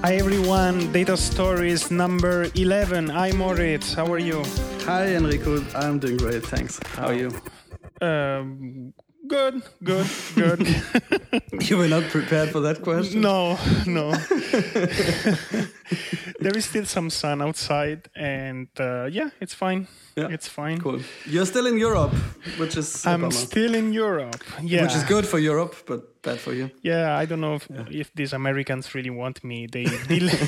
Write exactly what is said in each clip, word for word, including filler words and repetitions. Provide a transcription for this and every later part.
Hi everyone, Data Stories number eleven. Hi Moritz, how are you? Hi Enrico, I'm doing great, thanks. How are you? Um, good, good, good. You were not prepared for that question? No, no. There is still some sun outside and uh, yeah, it's fine. Yeah. It's fine. Cool. You're still in Europe, which is I'm bummer. Still in Europe, yeah. Which is good for Europe, but bad for you. Yeah, I don't know if, yeah. if these Americans really want me. They delay.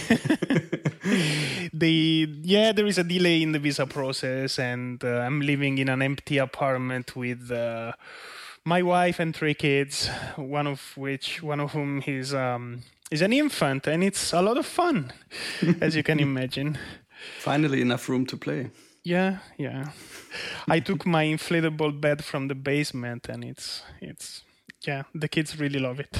they yeah, there is a delay in the visa process, and uh, I'm living in an empty apartment with uh, my wife and three kids. One of which, one of whom is um, is an infant, and it's a lot of fun, as you can imagine. Finally, enough room to play. Yeah, yeah. I took my inflatable bed from the basement, and it's it's yeah. The kids really love it.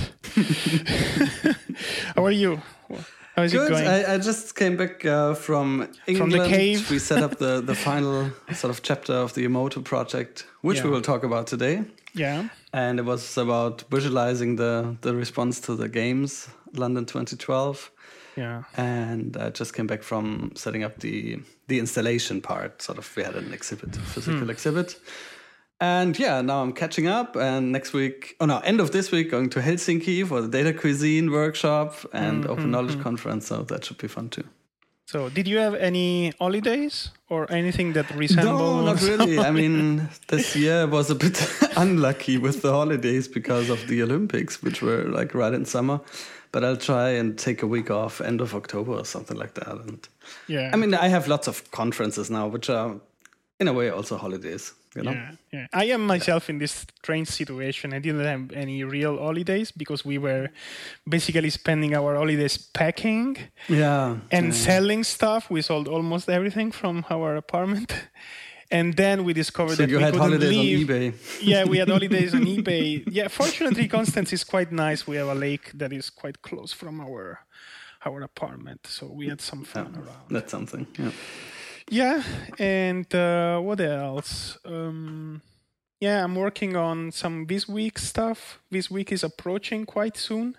How are you? How is Good. it going? I, I just came back uh, from England. From the cave. We set up the the final sort of chapter of the Emoto project, which yeah. we will talk about today. Yeah. And it was about visualizing the the response to the games, London twenty twelve. Yeah. And I just came back from setting up the the installation part. Sort of, we had an exhibit, a physical hmm. exhibit. And yeah, now I'm catching up. And next week, oh no, end of this week, going to Helsinki for the Data Cuisine workshop and mm-hmm, Open Knowledge mm-hmm. Conference. So that should be fun too. So did you have any holidays or anything that resembles? No, not really. I mean, this year was a bit unlucky with the holidays because of the Olympics, which were like right in summer. But I'll try and take a week off end of October or something like that. And yeah, I mean, I have lots of conferences now, which are in a way also holidays. You know? Yeah, yeah. I am myself in this strange situation. I didn't have any real holidays because we were basically spending our holidays packing yeah, and yeah. selling stuff. We sold almost everything from our apartment. And then we discovered so that you we had couldn't holidays leave. on eBay. Yeah, we had holidays on eBay. Yeah, fortunately, Constance is quite nice. We have a lake that is quite close from our our apartment, so we had some fun yeah, around. That's something. Yeah. Yeah, and uh, what else? Um, yeah, I'm working on some this week stuff. This week is approaching quite soon.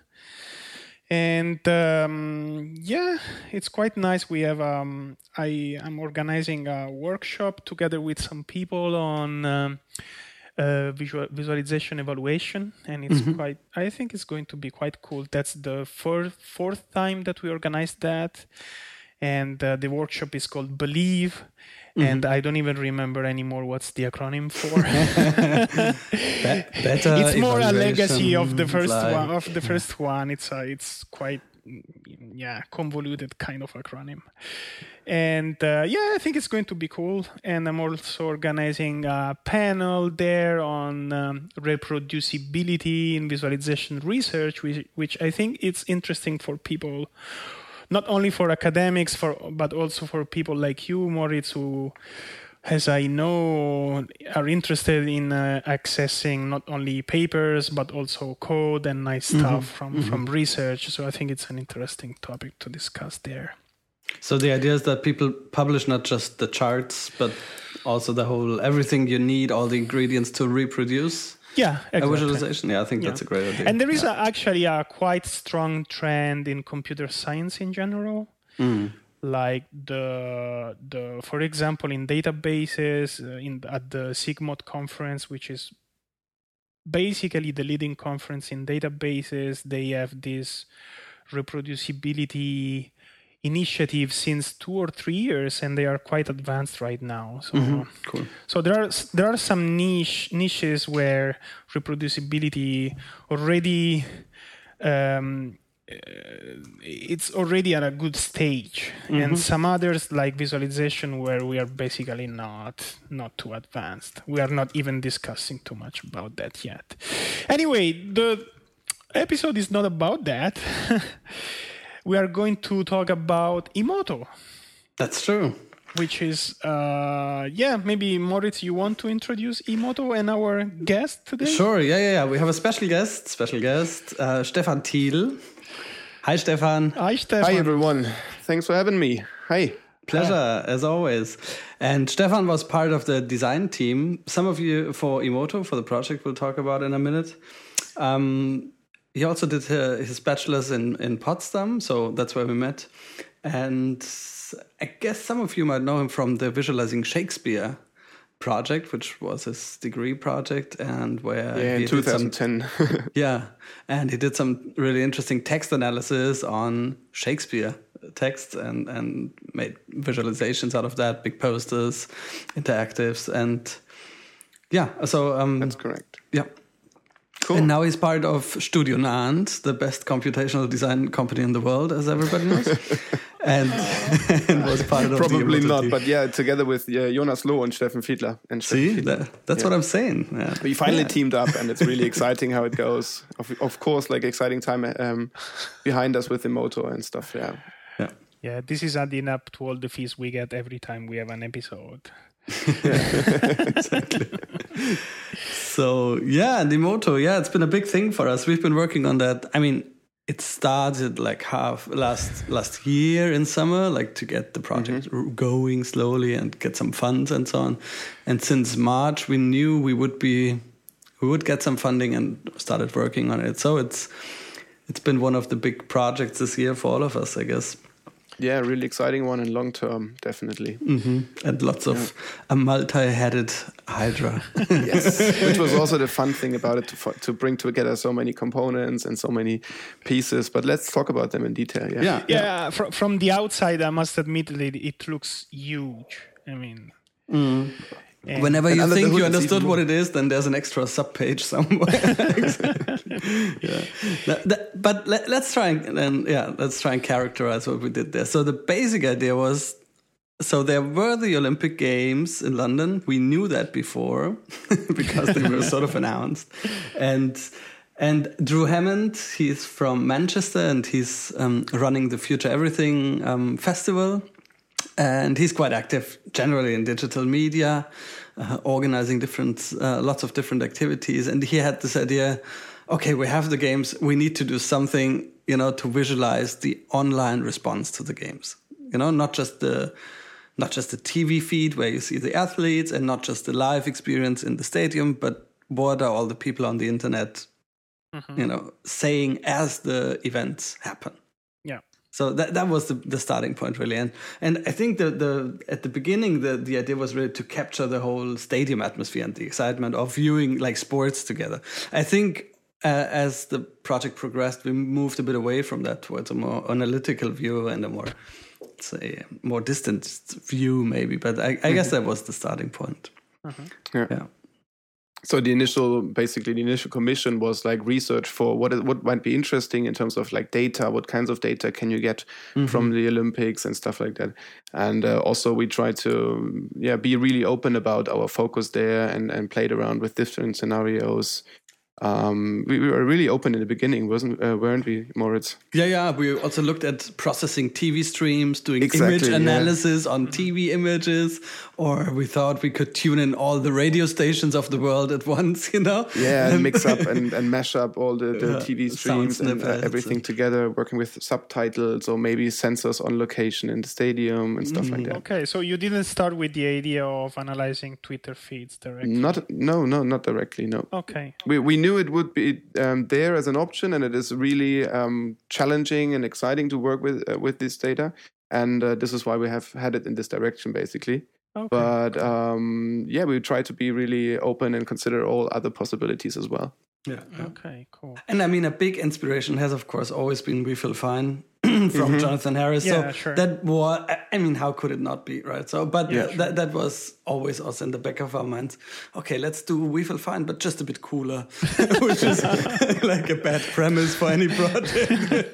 And um, yeah, it's quite nice. We have um, I am organizing a workshop together with some people on um, uh, visual, visualization evaluation, and it's mm-hmm. quite. I think it's going to be quite cool. That's the fourth fourth time that we organized that, and uh, the workshop is called Believe. Mm-hmm. And I don't even remember anymore what's the acronym for. Be- better it's more a legacy of the first like, one. Of the first one, it's a, it's quite yeah convoluted kind of acronym. And uh, yeah, I think it's going to be cool. And I'm also organizing a panel there on um, reproducibility in visualization research, which which I think it's interesting for people. Not only for academics, for but also for people like you, Moritz, who, as I know, are interested in uh, accessing not only papers but also code and nice stuff mm-hmm. from, mm-hmm. from research. So I think it's an interesting topic to discuss there. So the idea is that people publish not just the charts, but also the whole everything you need, all the ingredients to reproduce. Yeah, exactly. A visualization. Yeah, I think yeah. that's a great idea. And there is yeah. a, actually a quite strong trend in computer science in general. Mm. Like the the for example in databases uh, in at the SIGMOD conference, which is basically the leading conference in databases, they have this reproducibility initiative since two or three years, and they are quite advanced right now. So, mm-hmm. cool. So there are there are some niche niches where reproducibility already um, uh, it's already at a good stage, mm-hmm. and some others like visualization where we are basically not not too advanced. We are not even discussing too much about that yet. Anyway, the episode is not about that. We are going to talk about Emoto. That's true. Which is, uh, yeah, maybe Moritz, you want to introduce Emoto and our guest today? Sure, yeah, yeah, yeah. We have a special guest, special guest, uh, Stefan Thiel. Hi, Stefan. Hi, Stefan. Hi, everyone. Thanks for having me. Hi. Pleasure, Hi. as always. And Stefan was part of the design team. Some of you for Emoto, for the project we'll talk about in a minute. Um, he also did uh, his bachelor's in, in Potsdam, so that's where we met. And I guess some of you might know him from the Visualizing Shakespeare project, which was his degree project, and where yeah, he in twenty ten. Did some, yeah, and he did some really interesting text analysis on Shakespeare texts and and made visualizations out of that, big posters, interactives, and yeah. So um, that's correct. Yeah. Cool. And now he's part of Studio Nant, the best computational design company in the world, as everybody knows. and, and was part of Probably the not, team. but yeah, together with uh, Jonas Loh and Steffen Fiedler. And See, Steffen Fiedler. That, that's yeah. what I'm saying. Yeah. We finally yeah. teamed up, and it's really exciting how it goes. Of, of course, like exciting time um, behind us with the motor and stuff. Yeah. Yeah. Yeah, this is adding up to all the fees we get every time we have an episode. Exactly. So yeah, the moto, yeah, it's been a big thing for us. We've been working on that. I mean, it started like half last last year in summer, like to get the project mm-hmm. going slowly and get some funds and so on. And since March, we knew we would be we would get some funding and started working on it. So it's it's been one of the big projects this year for all of us, I guess. Yeah, really exciting one and long term, definitely. Mm-hmm. And lots of yeah. a multi-headed Hydra. Yes, which was also the fun thing about it, to, to bring together so many components and so many pieces. But let's talk about them in detail. Yeah, yeah. yeah. yeah. From, from the outside, I must admit that it looks huge. I mean... Mm. And Whenever you think you understood what it is, then there's an extra subpage somewhere. yeah. That, that, but let, let's try and then yeah, let's try and characterize what we did there. So the basic idea was, so there were the Olympic Games in London. We knew that before because they were sort of announced, and and Drew Hammond, he's from Manchester and he's um, running the Future Everything um, festival. And he's quite active generally in digital media, uh, organizing different, uh, lots of different activities. And he had this idea, okay, we have the games, we need to do something, you know, to visualize the online response to the games. You know, not just the, not just the T V feed where you see the athletes and not just the live experience in the stadium, but what are all the people on the internet, mm-hmm. you know, saying as the events happen. Yeah. So that that was the, the starting point, really. And and I think the, the at the beginning, the, the idea was really to capture the whole stadium atmosphere and the excitement of viewing like sports together. I think uh, as the project progressed, we moved a bit away from that towards a more analytical view and a more, say, more distant view maybe. But I, I mm-hmm. guess that was the starting point. Mm-hmm. Yeah. yeah. So the initial, basically the initial commission was like research for what is, what might be interesting in terms of like data, what kinds of data can you get mm-hmm. from the Olympics and stuff like that. And uh, also we tried to yeah be really open about our focus there and, and played around with different scenarios. Um, we, we were really open in the beginning, wasn't uh, weren't we, Moritz? Yeah, yeah. We also looked at processing T V streams, doing exactly, image analysis yeah. on T V images, or we thought we could tune in all the radio stations of the world at once, you know? Yeah, and mix up and, and mash up all the, the yeah, T V streams and uh, everything and together, working with subtitles or maybe sensors on location in the stadium and stuff mm-hmm. like that. Okay, so you didn't start with the idea of analyzing Twitter feeds directly? Not, no, no, not directly, no. Okay. We we knew it would be um, there as an option, and it is really um, challenging and exciting to work with uh, with this data, and uh, this is why we have had it in this direction, basically. Okay. But um, yeah, we try to be really open and consider all other possibilities as well. Yeah. Okay, cool. And I mean, a big inspiration has, of course, always been We Feel Fine from mm-hmm. Jonathan Harris. Yeah, so sure. that was, I mean, how could it not be, right? So, but yeah, th- that that was always also in the back of our minds. Okay, let's do We Feel Fine, but just a bit cooler, which is like a bad premise for any project.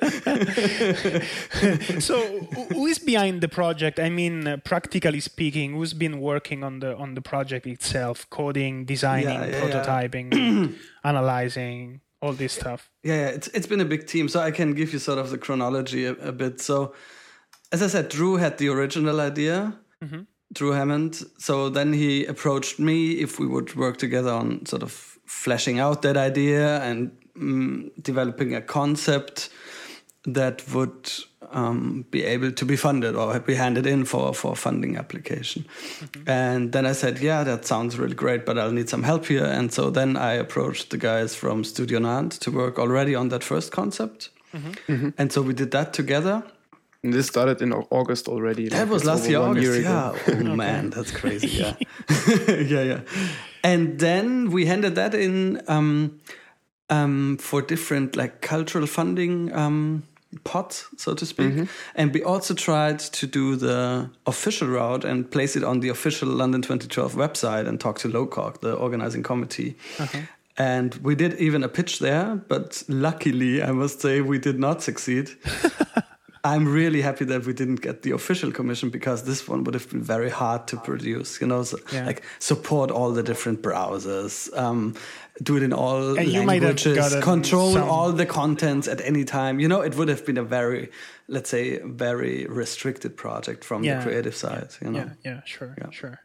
So, who is behind the project? I mean, uh, practically speaking, who's been working on the on the project itself? Coding, designing, yeah, yeah, prototyping, yeah. analyzing, all this stuff. Yeah, yeah, it's it's been a big team. So I can give you sort of the chronology a, a bit. So, as I said, Drew had the original idea. Mm-hmm. Drew Hammond. So then he approached me if we would work together on sort of fleshing out that idea and um, developing a concept that would um, be able to be funded or be handed in for, for funding application. Mm-hmm. And then I said, yeah, that sounds really great, but I'll need some help here. And so then I approached the guys from Studio Nantes to work already on that first concept. Mm-hmm. Mm-hmm. And so we did that together. And this started in August already. That like was last year, August, year yeah. Oh, okay. man, that's crazy, yeah. yeah, yeah. And then we handed that in um, um, for different like cultural funding um, pots, so to speak. Mm-hmm. And we also tried to do the official route and place it on the official London twenty twelve website and talk to LOCOG, the organizing committee. Uh-huh. And we did even a pitch there, but luckily, I must say, we did not succeed. I'm really happy that we didn't get the official commission, because this one would have been very hard to produce, you know, so, yeah. like support all the different browsers, um, do it in all and languages, control some... all the contents at any time. You know, it would have been a very, let's say, very restricted project from yeah. the creative side, you know. Yeah, yeah, sure, yeah. sure.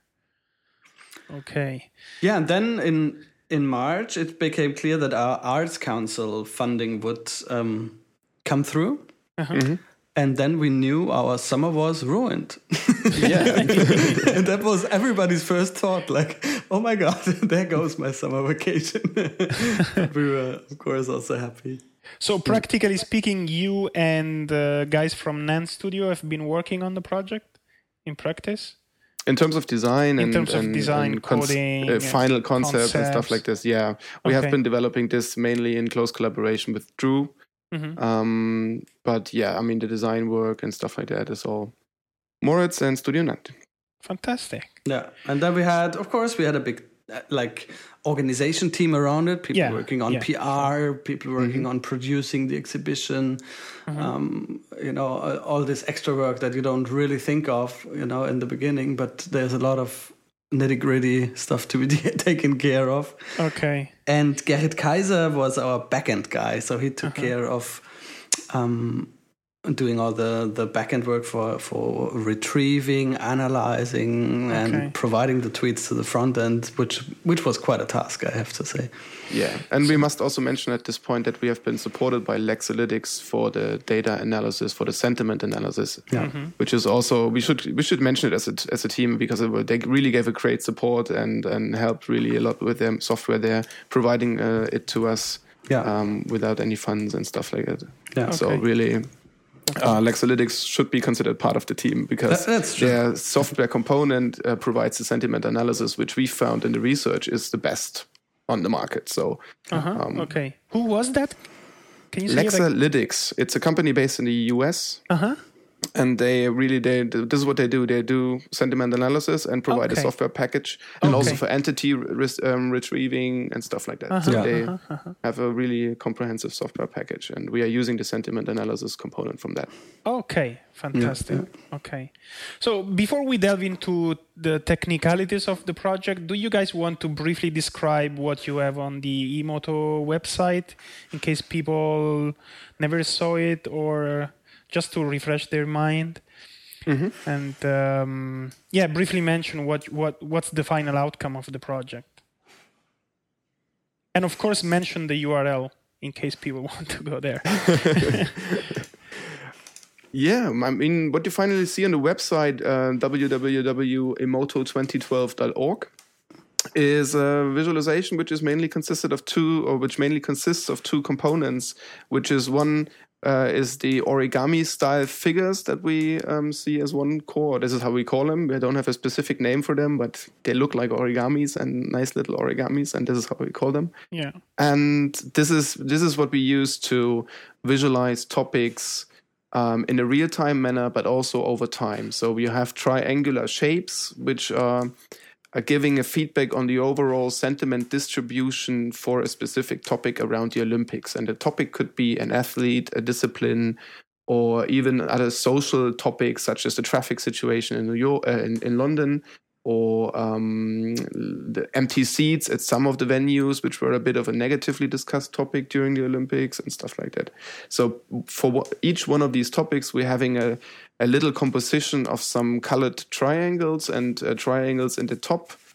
Okay. Yeah, and then in in March, it became clear that our Arts Council funding would um, come through. Uh-huh. Mm-hmm. And then we knew our summer was ruined. Yeah. And that was everybody's first thought, like, oh my God, there goes my summer vacation. We were, of course, also happy. So practically speaking, you and uh, guys from Nantes Studio have been working on the project in practice? In terms of design in and, terms of and, design, and cons- coding, uh, final concepts, concepts and stuff like this, yeah. We okay. have been developing this mainly in close collaboration with Drew. Mm-hmm. Um, but yeah, I mean, the design work and stuff like that is all Moritz and Studio Nantes. Fantastic. Yeah. And then we had, of course, we had a big uh, like organization team around it. People yeah. working on yeah. P R, people working mm-hmm. on producing the exhibition, mm-hmm. um, you know, all this extra work that you don't really think of, you know, in the beginning, but there's a lot of nitty-gritty stuff to be taken care of. Okay. And Gerrit Kaiser was our backend guy, so he took uh-huh. care of um, doing all the, the backend work for, for retrieving, analyzing, okay. and providing the tweets to the front end, which which was quite a task, I have to say. Yeah, and we must also mention at this point that we have been supported by Lexalytics for the data analysis, for the sentiment analysis, yeah. mm-hmm. which is also, we should we should mention it as a, as a team, because it, they really gave a great support and, and helped really a lot with their software there, providing uh, it to us yeah. um, without any funds and stuff like that. Yeah. So okay. really... Uh, Lexalytics should be considered part of the team, because that, their software component uh, provides the sentiment analysis, which we found in the research is the best on the market. So, uh-huh. um, okay, who was that? Can you say Lexalytics? Like... It's a company based in the U S. Uh huh. And they really, they this is what they do. They do sentiment analysis and provide okay. a software package, and okay. also for entity re- um, retrieving and stuff like that. Uh-huh, so they uh-huh, uh-huh. have a really comprehensive software package, and we are using the sentiment analysis component from that. Okay, fantastic. Yeah, yeah. Okay, so before we delve into the technicalities of the project, do you guys want to briefly describe what you have on the Emoto website, in case people never saw it, or just to refresh their mind, mm-hmm. and um, yeah, briefly mention what what what's the final outcome of the project, and of course mention the U R L in case people want to go there. Yeah, I mean, what you finally see on the website, uh, w w w dot emoto twenty twelve dot org, is a visualization which is mainly consisted of two, or which mainly consists of two components, which is one. Uh, is the origami style figures that we um, see as one core. This is how we call them. We don't have a specific name for them, but they look like origamis and nice little origamis, and this is how we call them. Yeah. And this is this is what we use to visualize topics um, in a real-time manner, but also over time. So we have triangular shapes, which are Uh, giving a feedback on the overall sentiment distribution for a specific topic around the Olympics. And the topic could be an athlete, a discipline, or even other social topics such as the traffic situation in New York, uh, in, in London, or um, the empty seats at some of the venues, which were a bit of a negatively discussed topic during the Olympics and stuff like that. So for w- each one of these topics, we're having a, a little composition of some colored triangles and uh, triangles in the top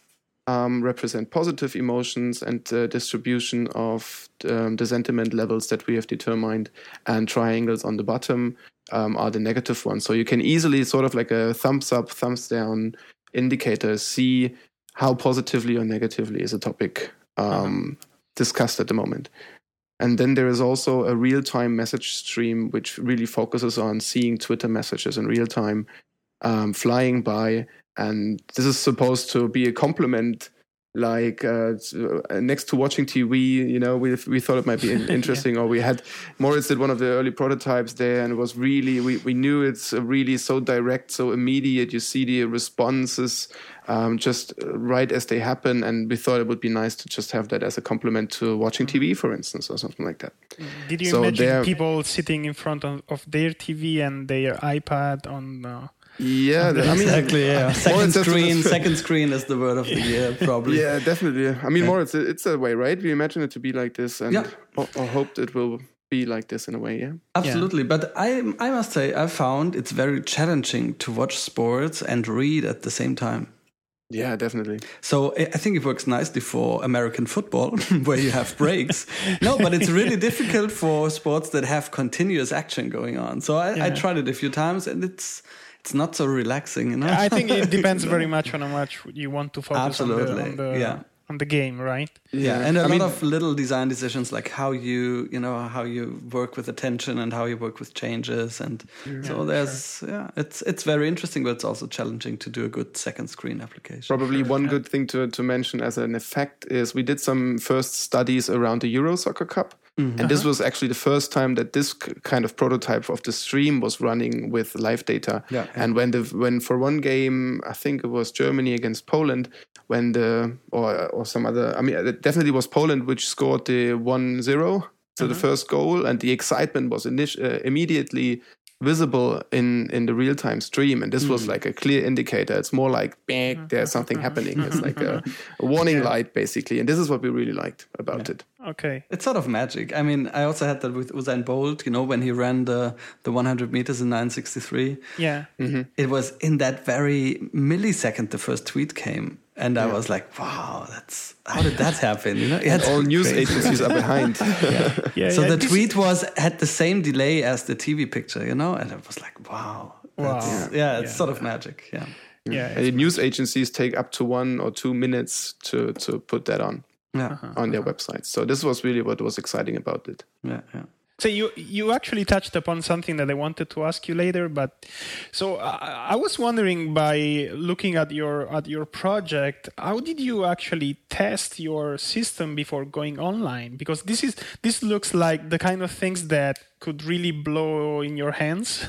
um, represent positive emotions and the distribution of um, the sentiment levels that we have determined, and triangles on the bottom um, are the negative ones. So you can easily sort of like a thumbs up, thumbs down indicator see how positively or negatively is a topic um, uh-huh. discussed at the moment. And then there is also a real-time message stream, which really focuses on seeing Twitter messages in real time, um, flying by. And this is supposed to be a complement, like uh, next to watching T V, you know, we we thought it might be interesting. yeah. Or we had, Moritz did one of the early prototypes there, and it was really, we, we knew it's really so direct, so immediate. You see the responses um, just right as they happen. And we thought it would be nice to just have that as a complement to watching T V, for instance, or something like that. Did you so imagine people sitting in front of, of their T V and their iPad on... Uh... Yeah, I mean, exactly. Yeah, second screen. Second screen is the word of the year, probably. Yeah, definitely. I mean, yeah. more it's it's a way, right? We imagine it to be like this, and yeah. or, or hoped it will be like this in a way. Yeah, absolutely. Yeah. But I I must say, I found it's very challenging to watch sports and read at the same time. Yeah, definitely. So I think it works nicely for American football, where you have breaks. No, but it's really difficult for sports that have continuous action going on. So I, yeah. I tried it a few times, and it's. It's not so relaxing, you know. I think it depends very much on how much you want to focus Absolutely. on the, on the yeah. on the game, right? Yeah, and a I lot mean, of little design decisions, like how you, you know, how you work with attention and how you work with changes, and yeah, so there's, sure. yeah, it's it's very interesting, but it's also challenging to do a good second screen application. Probably sure. one yeah. good thing to to mention as an effect is we did some first studies around the Euro Soccer Cup. Mm-hmm. And this was actually the first time that this kind of prototype of the stream was running with live data. Yeah, yeah. And when the when for one game, I think it was Germany against Poland, when the or or some other, I mean, it definitely was Poland which scored the one zero, so mm-hmm. the first goal, and the excitement was init- uh, immediately visible in in the real-time stream, and this mm. was like a clear indicator. It's more like bang, there's something happening. It's like a, a warning yeah. light basically, and this is what we really liked about yeah. it. Okay, it's sort of magic. I mean, I also had that with Usain Bolt, you know, when he ran the the one hundred meters in nine sixty-three. Yeah, mm-hmm. It was in that very millisecond the first tweet came. And I yeah. was like, wow, that's how did that happen? You know, yeah, all news crazy. agencies are behind. yeah. Yeah, yeah, so the this... tweet was had the same delay as the T V picture, you know, and it was like, wow, wow, yeah. yeah, it's yeah. sort of magic. Yeah, yeah. And news agencies take up to one or two minutes to to put that on, yeah. uh-huh. on their uh-huh. websites. So this was really what was exciting about it. Yeah, yeah. So you you actually touched upon something that I wanted to ask you later, but so I, I was wondering, by looking at your at your project, how did you actually test your system before going online? Because this is this looks like the kind of things that could really blow in your hands,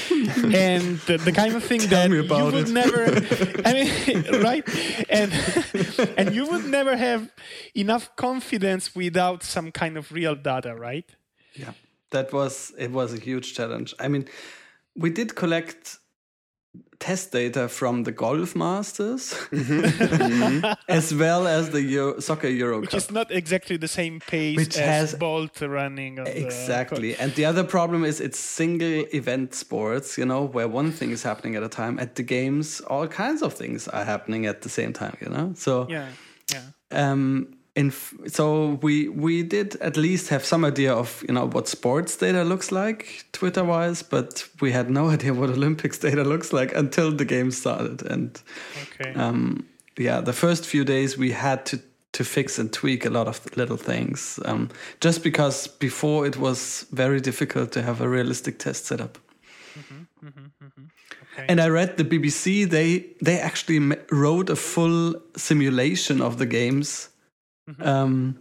and the, the kind of thing Tell that me about you would it. never, I mean, right? And and you would never have enough confidence without some kind of real data, right? Yeah, that was, it was a huge challenge. I mean, we did collect test data from the Golf Masters, mm-hmm. as well as the Euro, Soccer Euro Which Cup. is not exactly the same pace Which as has, Bolt running. On exactly. The and the other problem is it's single event sports, you know, where one thing is happening at a time. At the games, all kinds of things are happening at the same time, you know? So, yeah, yeah. Um, In f- so we we did at least have some idea of, you know, what sports data looks like Twitter wise, but we had no idea what Olympics data looks like until the game started. And okay. um, yeah, the first few days we had to to fix and tweak a lot of little things, um, just because before it was very difficult to have a realistic test setup. Mm-hmm, mm-hmm, mm-hmm. Okay. And I read the B B C, they they actually ma- wrote a full simulation of the games. Um,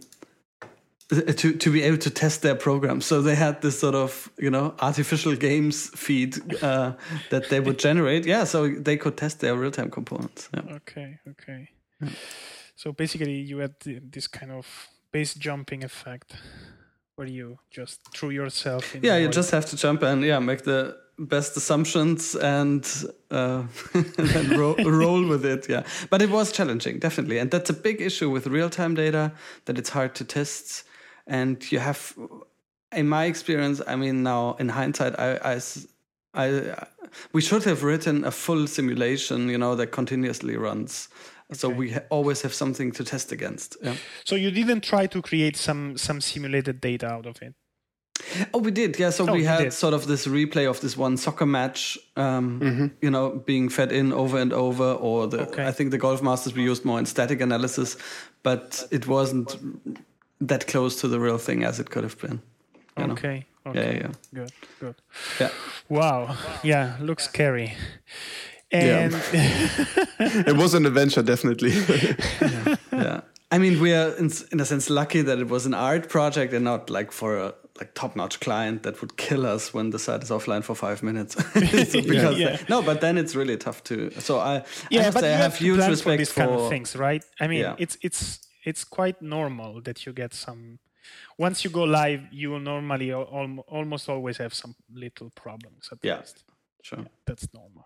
to to be able to test their program, so they had this sort of, you know, artificial games feed uh, that they would generate. Yeah, so they could test their real time components. Yeah. Okay, okay. Yeah. So basically, you had this kind of base jumping effect, where you just threw yourself in. Yeah, the you void. just have to jump and yeah, make the best assumptions and uh, and then ro- roll with it. Yeah, but it was challenging, definitely, and that's a big issue with real-time data, that it's hard to test, and you have, in my experience, I mean, now in hindsight, I, I, I we should have written a full simulation, you know, that continuously runs So Okay. we ha- always have something to test against. Yeah. So you didn't try to create some some simulated data out of it? Oh, we did. Yeah. So Oh, we you had did. sort of this replay of this one soccer match, um, Mm-hmm. you know, being fed in over and over. Or the, Okay. I think the Golf Masters we used more in static analysis, but it wasn't that close to the real thing as it could have been. You know? Okay. Okay. Yeah, yeah, yeah. Good. Good. Yeah. Wow. Yeah. Looks scary. Yeah. And It was an adventure, definitely. Yeah. I mean, we are in, in a sense lucky that it was an art project and not like for a like top-notch client that would kill us when the site is offline for five minutes. So because Yeah. no, but then it's really tough to. So I, I yeah, have but to say you I have have to huge plan for respect these for, kind of things, right? I mean, Yeah. it's it's it's quite normal that you get some. Once you go live, you will normally al- al- almost always have some little problems at Yeah. least. Sure. That's normal.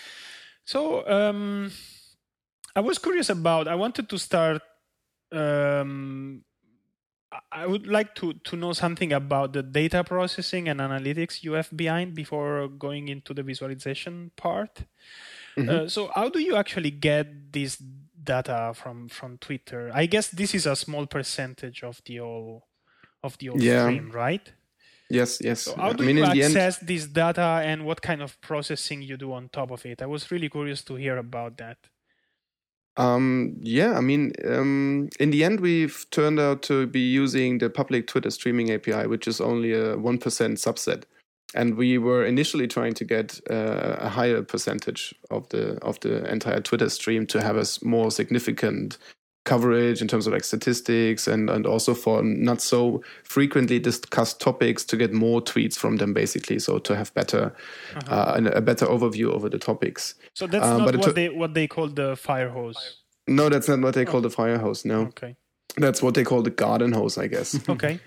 So um, I was curious about. I wanted to start. Um, I- I would like to to know something about the data processing and analytics you have behind before going into the visualization part. Uh, so how do you actually get this data from from Twitter? I guess this is a small percentage of the whole of the whole Yeah. stream, right? Yes, yes. So how do I mean, you in the end, access this data and what kind of processing you do on top of it? I was really curious to hear about that. Um, yeah, I mean, um, in the end, we've turned out to be using the public Twitter streaming A P I, which is only a one percent subset. And we were initially trying to get uh, a higher percentage of the of the entire Twitter stream to have a s- more significant coverage in terms of like statistics and, and also for not so frequently discussed topics to get more tweets from them, basically. So to have better Uh-huh. uh, an- a better overview over the topics. So that's Um, not but it what took- they what they call the fire hose. No, that's not what they call the fire hose. No, Okay. that's what they call the garden hose, I guess. Okay.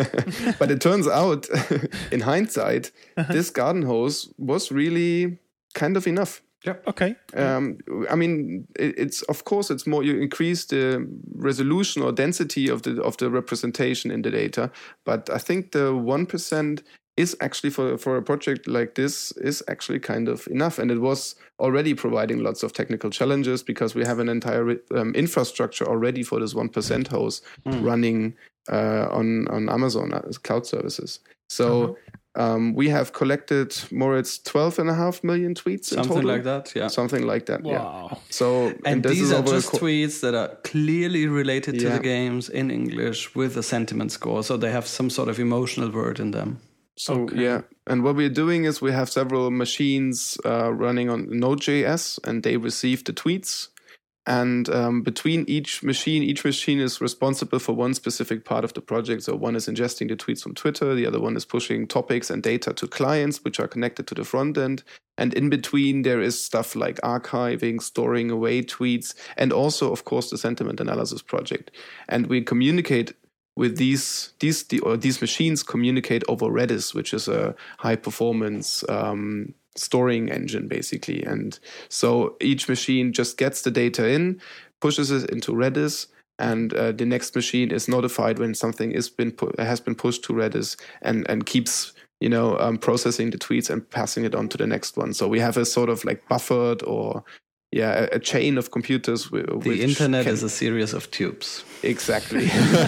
But it turns out, in hindsight, this garden hose was really kind of enough. Okay. Um, I mean, it, it's of course it's more you increase the resolution or density of the of the representation in the data, but I think the one percent is actually for for a project like this is actually kind of enough, and it was already providing lots of technical challenges because we have an entire um, infrastructure already for this one percent hose running uh, on on Amazon as cloud services. So. Uh-huh. Um, we have collected more, it's twelve and a half million tweets in Something total. like that. Yeah. Something like that, yeah. Wow. So, And this these is are over a just co- tweets that are clearly related to Yeah. the games in English with a sentiment score. So they have some sort of emotional word in them. So Okay. yeah, and what we're doing is we have several machines uh, running on Node.js, and they receive the tweets. And um, between each machine, each machine is responsible for one specific part of the project. So one is ingesting the tweets from Twitter, the other one is pushing topics and data to clients, which are connected to the front end. And in between, there is stuff like archiving, storing away tweets, and also, of course, the sentiment analysis project. And we communicate with these these the, or these machines communicate over Redis, which is a high performance um, storing engine, basically. And so each machine just gets the data in, pushes it into Redis, and uh, the next machine is notified when something is been pu- has been pushed to Redis, and and keeps you know um, processing the tweets and passing it on to the next one. So we have a sort of like buffered or yeah a, a chain of computers. W- The which internet can- is a series of tubes. exactly.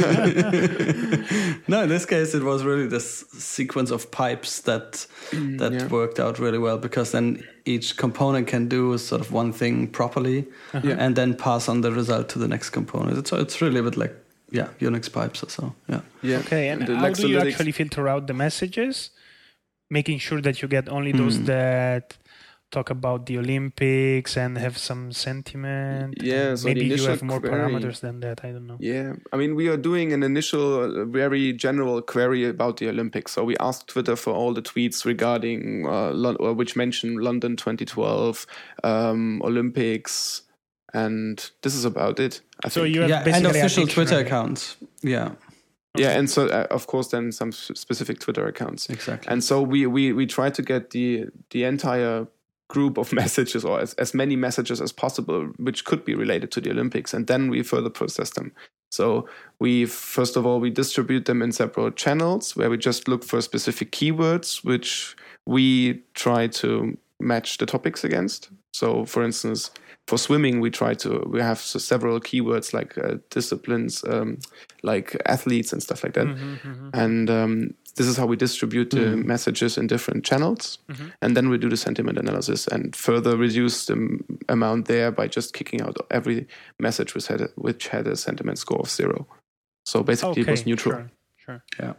No, in this case, it was really this sequence of pipes that that yeah. worked out really well, because then each component can do sort of one thing properly, Yeah. and then pass on the result to the next component. It's it's really a bit like yeah Unix pipes or so. Yeah. Yeah. Okay. And the how do you Lexalytics- actually filter out the messages, making sure that you get only those Hmm. that talk about the Olympics and have some sentiment? Yeah, And so the maybe you initial have more query- parameters than that. I don't know. Yeah, I mean, we are doing an initial, uh, very general query about the Olympics. So we asked Twitter for all the tweets regarding, uh, Lon- or which mention London twenty twelve, um, Olympics, and this is about it. I So think. you have Yeah, and basically a official Twitter dictionary. accounts. Yeah, Yeah, and so uh, of course then some s- specific Twitter accounts. exactly. And so we we we try to get the the entire group of messages, or as, as many messages as possible, which could be related to the Olympics, and then we further process them. So we first of all we distribute them in separate channels where we just look for specific keywords which we try to match the topics against. So for instance, for swimming, we try to we have so several keywords like uh, disciplines, um, like athletes and stuff like that, Mm-hmm, mm-hmm. and um, this is how we distribute the Mm. messages in different channels, Mm-hmm. and then we do the sentiment analysis and further reduce the m- amount there by just kicking out every message which had a, which had a sentiment score of zero. So basically, it was neutral. Sure, sure. Yeah.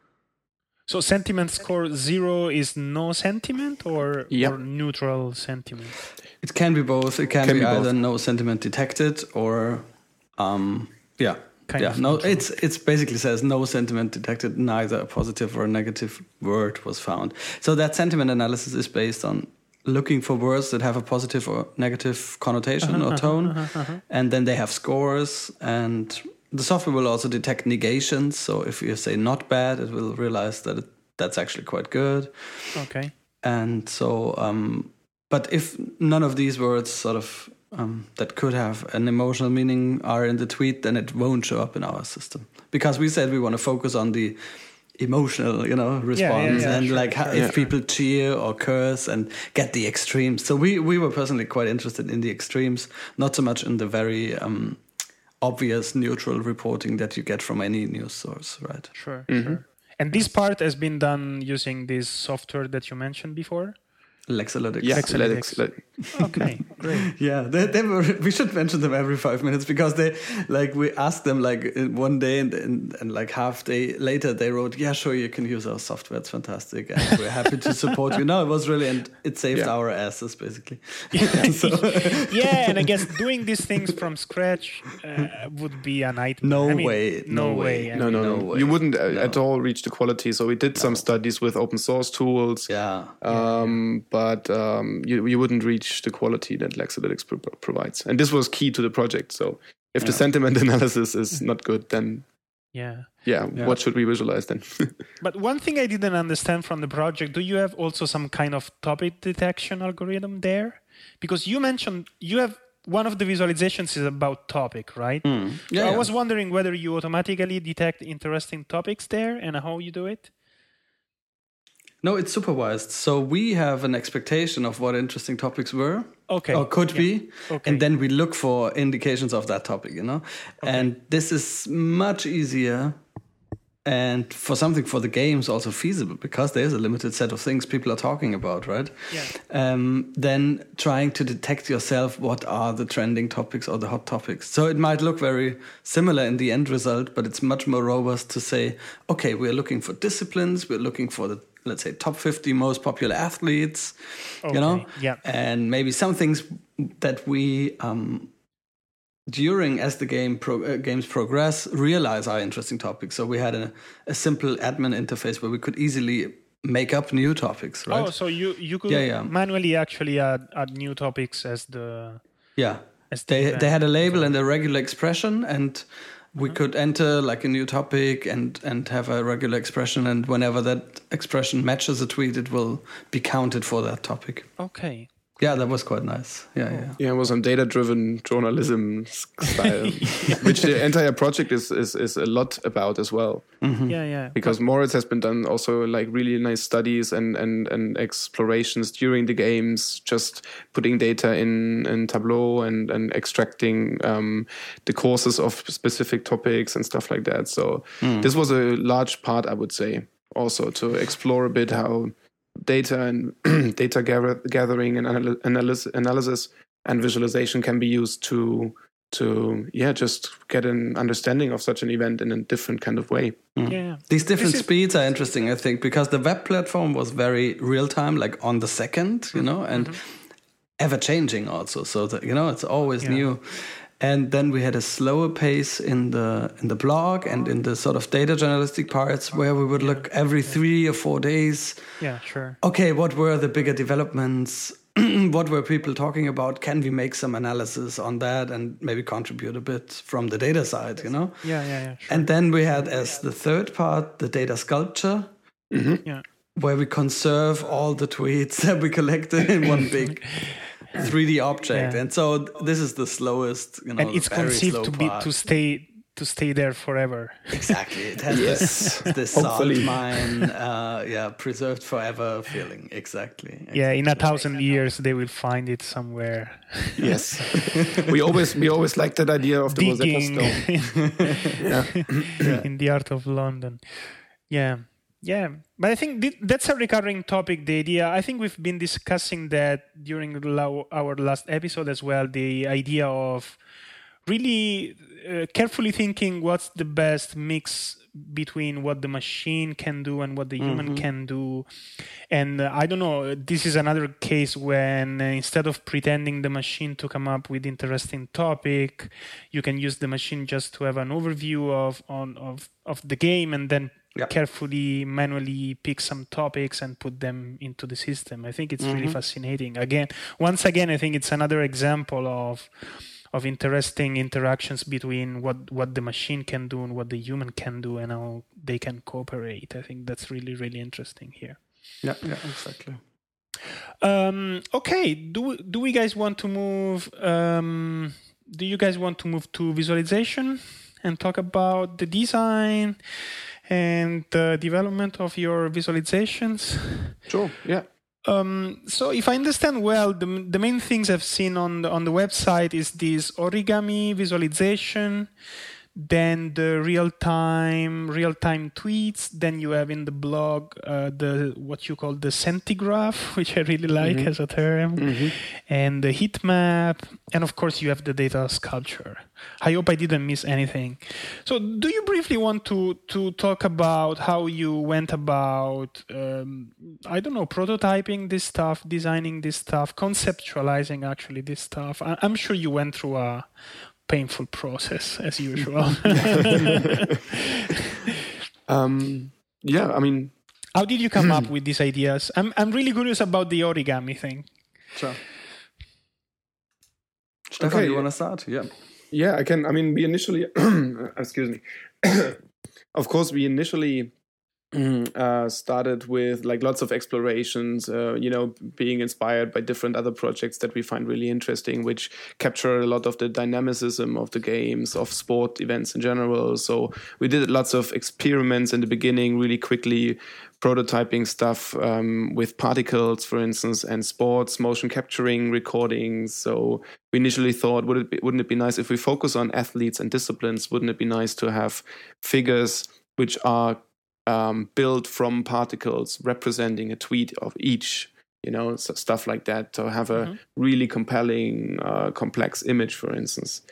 So sentiment score zero is no sentiment or, Yep. or neutral sentiment? It can be both. It can, Can be, be both. either no sentiment detected or, um, yeah, Kind yeah. of No, neutral. it's it's basically says no sentiment detected. Neither a positive or a negative word was found. So that sentiment analysis is based on looking for words that have a positive or negative connotation or tone, and then they have scores. And the software will also detect negations. So if you say not bad, it will realize that it, that's actually quite good. Okay. And so, um, but if none of these words sort of um, that could have an emotional meaning are in the tweet, then it won't show up in our system, because we said we want to focus on the emotional, you know, response, yeah, and sure, like how, sure, if sure. people cheer or curse and get the extremes. So we we were personally quite interested in the extremes, not so much in the very um, obvious neutral reporting that you get from any news source, right? Sure, Mm-hmm. sure. And this part has been done using this software that you mentioned before? Lexalytics. Yeah, Lexalytics. Lexalytics, like- Okay, great. Yeah, they, they were. We should mention them every five minutes, because they, like, we asked them like in one day, and, and and like half day later they wrote, "Yeah, sure, you can use our software. It's fantastic, and we're happy to support you." No, it was really, and it saved Yeah. our asses basically. So, yeah, and I guess doing these things from scratch uh, would be a nightmare. No I mean, way, No, no way. way. I No, mean, no, no no. way. You wouldn't uh, No. at all reach the quality. So we did some studies with open source tools, Yeah, um, but um, you you wouldn't reach the quality that Lexalytics pro- provides. And this was key to the project. So if the Yeah. sentiment analysis is not good, then Yeah. yeah, Yeah. what should we visualize then? But one thing I didn't understand from the project, do you have also some kind of topic detection algorithm there? Because you mentioned you have one of the visualizations is about topic, right? Mm. So yeah. I yeah. was wondering whether you automatically detect interesting topics there and how you do it. No, it's supervised. So we have an expectation of what interesting topics were. Okay. Or could Yeah. be. Okay. And then we look for indications of that topic, you know? And this is much easier, and for something for the games also feasible, because there's a limited set of things people are talking about, right? Yeah. Um, then trying to detect yourself what are the trending topics or the hot topics. So it might look very similar in the end result, but it's much more robust to say, okay, we're looking for disciplines, we're looking for the, let's say, top fifty most popular athletes, you know? Okay, yeah. And maybe some things that we, um, during as the game pro, uh, games progress, realize are interesting topics. So we had a, a simple admin interface where we could easily make up new topics, right? Oh, so you you could Yeah, yeah. manually actually add, add new topics as the Yeah. as the They event. they had a label and a regular expression, and we could enter like a new topic and and have a regular expression, and whenever that expression matches a tweet, it will be counted for that topic. Okay. Yeah, that was quite nice. Yeah, yeah. Yeah, it was some data-driven journalism s- style, which the entire project is, is is a lot about as well. Mm-hmm. Yeah, yeah. Because Moritz has been done also like really nice studies and, and, and explorations during the games, just putting data in, in Tableau and, and extracting um, the courses of specific topics and stuff like that. So this was a large part, I would say, also to explore a bit how data and data gather, gathering and anal- analysis, analysis and visualization can be used to to yeah just get an understanding of such an event in a different kind of way. yeah, yeah. These different This is- speeds are interesting, I think, because the web platform was very real time, like on the second, you know, and ever changing also. So that, you know, it's always Yeah. new. And then we had a slower pace in the in the blog and in the sort of data journalistic parts, where we would look every three or four days. Yeah, sure. Okay, what were the bigger developments? What were people talking about? Can we make some analysis on that and maybe contribute a bit from the data side, you know? Yeah, yeah, yeah. Sure. And then we had as the third part the data sculpture, Yeah. where we conserve all the tweets that we collected in one big three D object. Yeah. And so this is the slowest, you know, And it's very conceived slow to be part. to stay to stay there forever. Exactly. It has Yes. this, this salt mine, uh, yeah, preserved forever feeling. Exactly. exactly. Yeah, in a thousand years they will find it somewhere. Yes. we always we always liked that idea of the Rosetta Digging Stone. yeah. in the art of London. Yeah. Yeah, but I think th- that's a recurring topic, the idea. I think we've been discussing that during la- our last episode as well, the idea of really uh, carefully thinking what's the best mix between what the machine can do and what the human mm-hmm. can do. And uh, I don't know, this is another case when uh, instead of pretending the machine to come up with interesting topic, you can use the machine just to have an overview of on of, of the game and then Yep. carefully, manually pick some topics and put them into the system. I think it's mm-hmm. really fascinating. Again, once again, I think it's another example of of interesting interactions between what, what the machine can do and what the human can do and how they can cooperate. I think that's really, really interesting here. Yeah, yeah, exactly. Um, okay, do do we guys want to move? Um, do you guys want to move to visualization and talk about the design and the development of your visualizations? Sure, yeah. Um, so if I understand well, the the main things I've seen on the, on the website is this origami visualization, then the real-time real-time tweets, then you have in the blog uh, the what you call the centigraph, which I really like mm-hmm. as a term, mm-hmm. and the heat map, and of course you have the data sculpture. I hope I didn't miss anything. So do you briefly want to to talk about how you went about, um, I don't know, prototyping this stuff, designing this stuff, conceptualizing actually this stuff? I- I'm sure you went through a painful process as usual. um, yeah, I mean, how did you come up with these ideas? I'm I'm really curious about the origami thing. Sure. Stefan, okay. you want to start? Yeah. Yeah, I can. I mean, we initially, excuse me. Of course, we initially uh, started with like lots of explorations, uh, you know, being inspired by different other projects that we find really interesting, which capture a lot of the dynamicism of the games, of sport events in general. So we did lots of experiments in the beginning, really quickly prototyping stuff um, with particles, for instance, and sports, motion capturing, recordings. So we initially thought, would it be, wouldn't it be nice if we focus on athletes and disciplines? Wouldn't it be nice to have figures which are um, built from particles representing a tweet of each, you know, so stuff like that, to have a mm-hmm. really compelling, uh, complex image, for instance.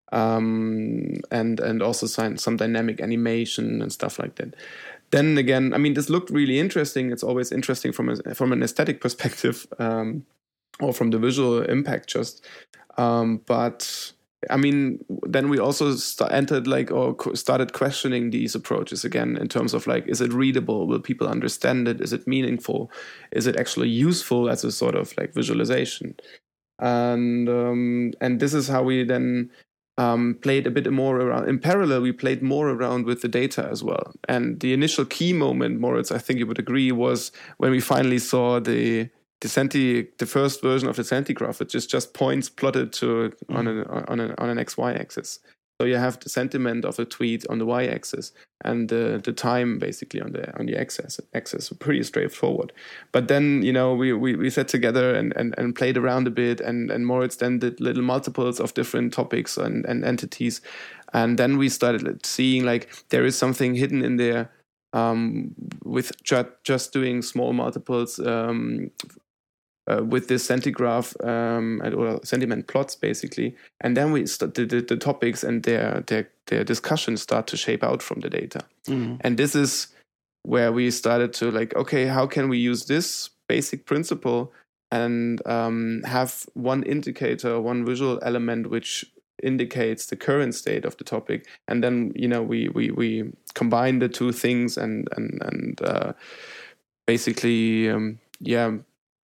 Um, and and also some, some dynamic animation and stuff like that. Then again, I mean, this looked really interesting. It's always interesting from a, from an aesthetic perspective, um, or from the visual impact just. Um, but I mean, then we also st- entered like or co- started questioning these approaches again in terms of like, is it readable? Will people understand it? Is it meaningful? Is it actually useful as a sort of like visualization? And um, and this is how we then Um, played a bit more around. In parallel, we played more around with the data as well. And the initial key moment, Moritz, I think you would agree, was when we finally saw the the centi, the first version of the centigraph, which is just points plotted to mm. on a, on a, on an X Y axis. So you have the sentiment of a tweet on the Y axis and the the time basically on the on the X axis. Pretty straightforward. But then, you know, we we, we sat together and, and, and played around a bit, and, and Moritz then did little multiples of different topics and, and entities. And then we started seeing like there is something hidden in there um, with ju- just doing small multiples um, Uh, with this centigraph um, or sentiment plots, basically, and then we st- the, the, the topics and their their their discussions start to shape out from the data, mm-hmm. and this is where we started to like, okay, how can we use this basic principle and um, have one indicator, one visual element which indicates the current state of the topic, and then you know we we we combine the two things and and and uh, basically um, yeah.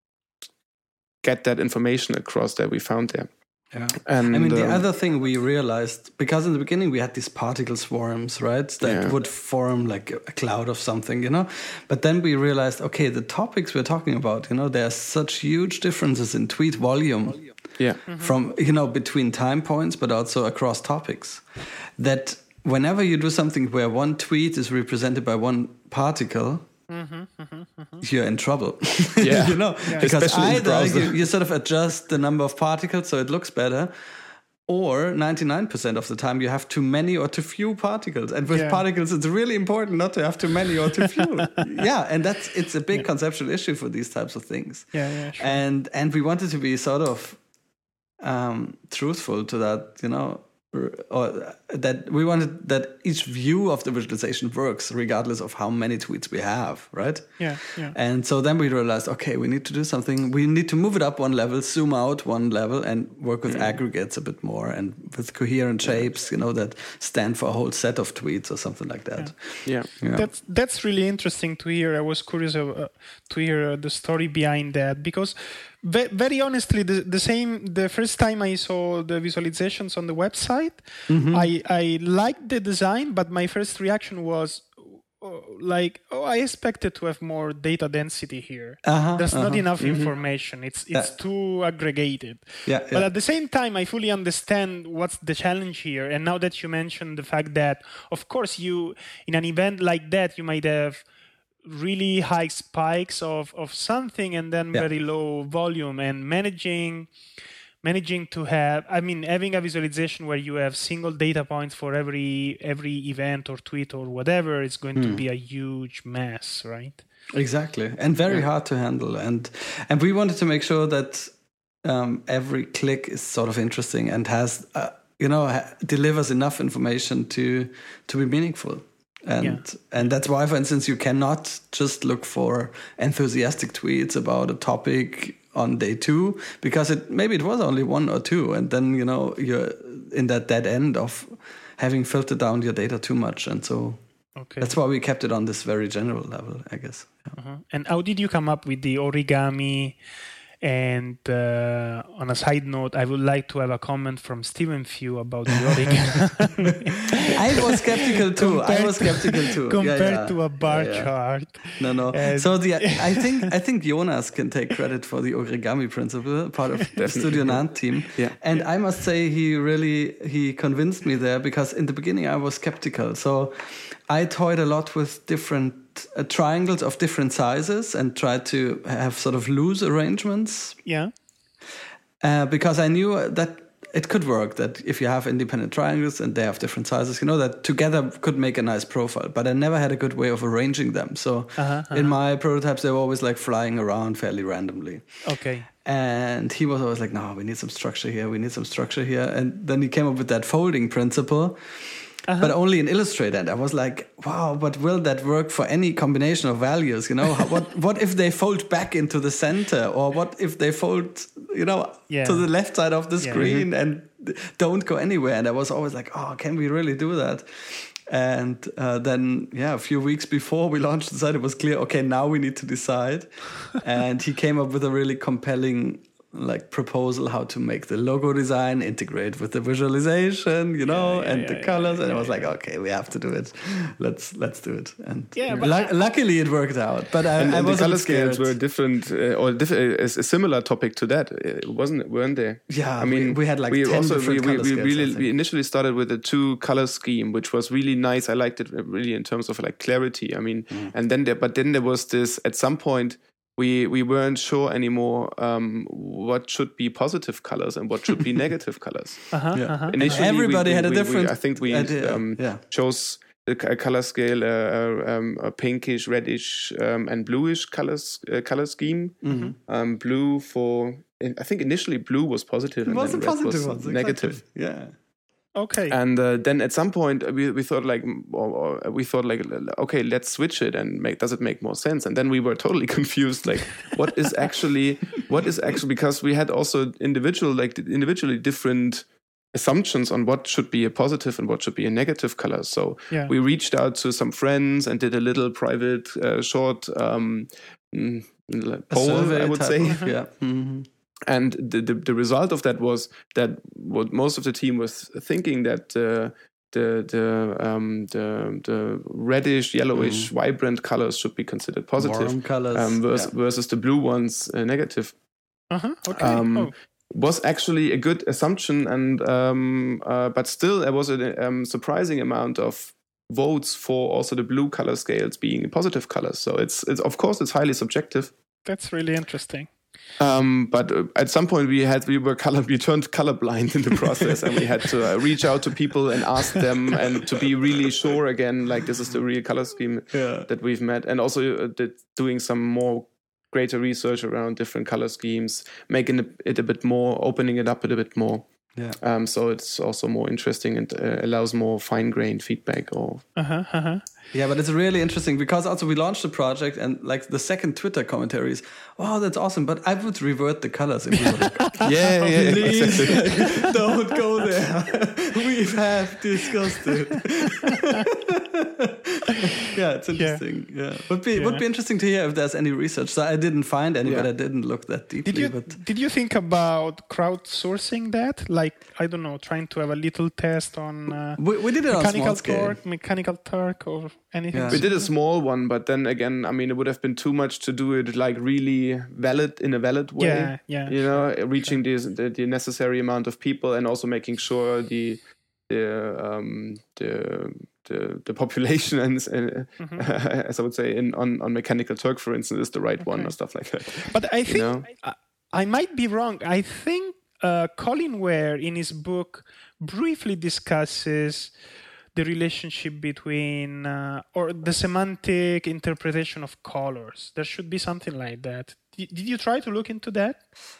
get that information across that we found there. Yeah. And I mean, the um, other thing we realized, because in the beginning we had these particle swarms, right, that yeah. would form like a cloud of something, you know, but then we realized, okay, the topics we're talking about, you know, there are such huge differences in tweet volume, yeah, mm-hmm. from, you know, between time points, but also across topics, that whenever you do something where one tweet is represented by one particle, mm-hmm, mm-hmm, mm-hmm. you're in trouble. Yeah, you know, yeah. because Especially either you, you sort of adjust the number of particles so it looks better, or ninety-nine percent of the time you have too many or too few particles. And with yeah. particles, it's really important not to have too many or too few. yeah, and that's it's a big yeah. conceptual issue for these types of things. Yeah, yeah, sure. And and we wanted to be sort of um, truthful to that, you know, or that we wanted that each view of the visualization works regardless of how many tweets we have, right? Yeah, yeah. And so then we realized, okay, we need to do something. We need to move it up one level, zoom out one level, and work with mm. aggregates a bit more and with coherent shapes, you know, that stand for a whole set of tweets or something like that. Yeah, yeah. yeah. That's that's really interesting to hear. I was curious uh, to hear the story behind that because. Very honestly, the, the same. The first time I saw the visualizations on the website, mm-hmm. I I liked the design, but my first reaction was oh, like, "Oh, I expected to have more data density here. Uh-huh, There's uh-huh. not enough mm-hmm. information. It's it's yeah. too aggregated." Yeah, but yeah. at the same time, I fully understand what's the challenge here. And now that you mentioned the fact that, of course, you in an event like that, you might have really high spikes of, of something and then yeah. very low volume, and managing managing to have I mean having a visualization where you have single data points for every every event or tweet or whatever is going mm. to be a huge mess, right? Exactly. And very yeah. hard to handle, and and we wanted to make sure that um, every click is sort of interesting and has uh, you know ha- delivers enough information to to be meaningful. And yeah. and that's why, for instance, you cannot just look for enthusiastic tweets about a topic on day two, because it maybe it was only one or two, and then you know you're in that dead end of having filtered down your data too much, and so okay. that's why we kept it on this very general level, I guess. Yeah. Uh-huh. And how did you come up with the origami? And uh, on a side note, I would like to have a comment from Stephen Few about the origami. I was skeptical too. I was skeptical too. Compared yeah, yeah. to a bar yeah, yeah. chart. No, no. And so the I think I think Jonas can take credit for the origami principle, part of the Studio Nant team. Yeah. And yeah. I must say he really he convinced me there, because in the beginning I was skeptical. So I toyed a lot with different uh, triangles of different sizes and tried to have sort of loose arrangements. Yeah. Uh, because I knew that it could work, that if you have independent triangles and they have different sizes, you know, that together could make a nice profile. But I never had a good way of arranging them. So uh-huh, uh-huh. in my prototypes, they were always like flying around fairly randomly. Okay. And he was always like, no, we need some structure here. We need some structure here. And then he came up with that folding principle. Uh-huh. But only in Illustrator. And I was like, wow, but will that work for any combination of values? You know, what what if they fold back into the center? Or what if they fold, you know, yeah. to the left side of the screen yeah. and don't go anywhere? And I was always like, oh, can we really do that? And uh, then, yeah, a few weeks before we launched the site, it was clear, okay, now we need to decide. And he came up with a really compelling like proposal how to make the logo design integrate with the visualization, you know, yeah, yeah, and yeah, the yeah, colors. Yeah, and I was yeah. like, okay, we have to do it. Let's let's do it. And yeah, lu- I, luckily it worked out. But I, and, I and was the color scales were different, uh, or diff- a, a similar topic to that, it wasn't weren't they? Yeah, I mean, we, we had like we ten also different we, color we, scales, we really we initially started with a two color scheme, which was really nice. I liked it really in terms of like clarity. I mean, mm. and then there, but then there was this at some point. We we weren't sure anymore um, what should be positive colors and what should be negative colors. Uh-huh, yeah. uh-huh. Initially, everybody we, we, had a we, different. We, I think we um, yeah. chose a, a color scale, uh, um, a pinkish, reddish, um, and bluish colors uh, color scheme. Mm-hmm. Um, blue for I think initially blue was positive it and was then a red positive was one, negative. Exactly. Yeah. Okay. And uh, then at some point we we thought like or, or we thought like okay, let's switch it and make does it make more sense? And then we were totally confused like what is actually what is actually because we had also individual like individually different assumptions on what should be a positive and what should be a negative color. So yeah. we reached out to some friends and did a little private uh, short um, poll, I would say. Of, yeah. Mm-hmm. And the, the the result of that was that what most of the team was thinking that uh, the the um, the the reddish, yellowish, mm. vibrant colors should be considered positive, warm colors, um, versus, yeah. versus the blue ones uh, negative. Uh huh. Okay. Um, oh. was actually a good assumption, and um, uh, but still there was a um, surprising amount of votes for also the blue color scales being positive colors. So it's it's of course it's highly subjective. That's really interesting. Um, but uh, at some point we had we were color we turned colorblind in the process, and we had to uh, reach out to people and ask them, and to be really sure again, like this is the real color scheme Yeah. that we've met, and also uh, did, doing some more greater research around different color schemes, making it a bit more, opening it up a bit more. Yeah. Um, so it's also more interesting and uh, allows more fine-grained feedback. Or Uh-huh, uh-huh. Yeah, but it's really interesting because also we launched the project, and like the second Twitter commentary is, "Wow, that's awesome!" But I would revert the colors. And we were like, yeah, yeah, please exactly. don't go there. We have discussed it. Yeah, it's interesting. Yeah, would be Yeah. would be interesting to hear if there's any research. So I didn't find any, Yeah. but I didn't look that deeply. Did you but did you think about crowdsourcing that? Like, I don't know, trying to have a little test on uh, we, we did it on mechanical small scale. torque, mechanical torque, or anything. Yeah. We did a small one, but then again, I mean, it would have been too much to do it like really valid in a valid way. Yeah, yeah, You know, reaching these, the the necessary amount of people, and also making sure the the um, the the, the population and uh, Mm-hmm. as I would say in on, on mechanical torque, for instance, is the right one or stuff like that. But I think know? I, I might be wrong. I think uh, Colin Ware in his book briefly discusses the relationship between uh, or the semantic interpretation of colors. There should be something like that. Did, did you try to look into that?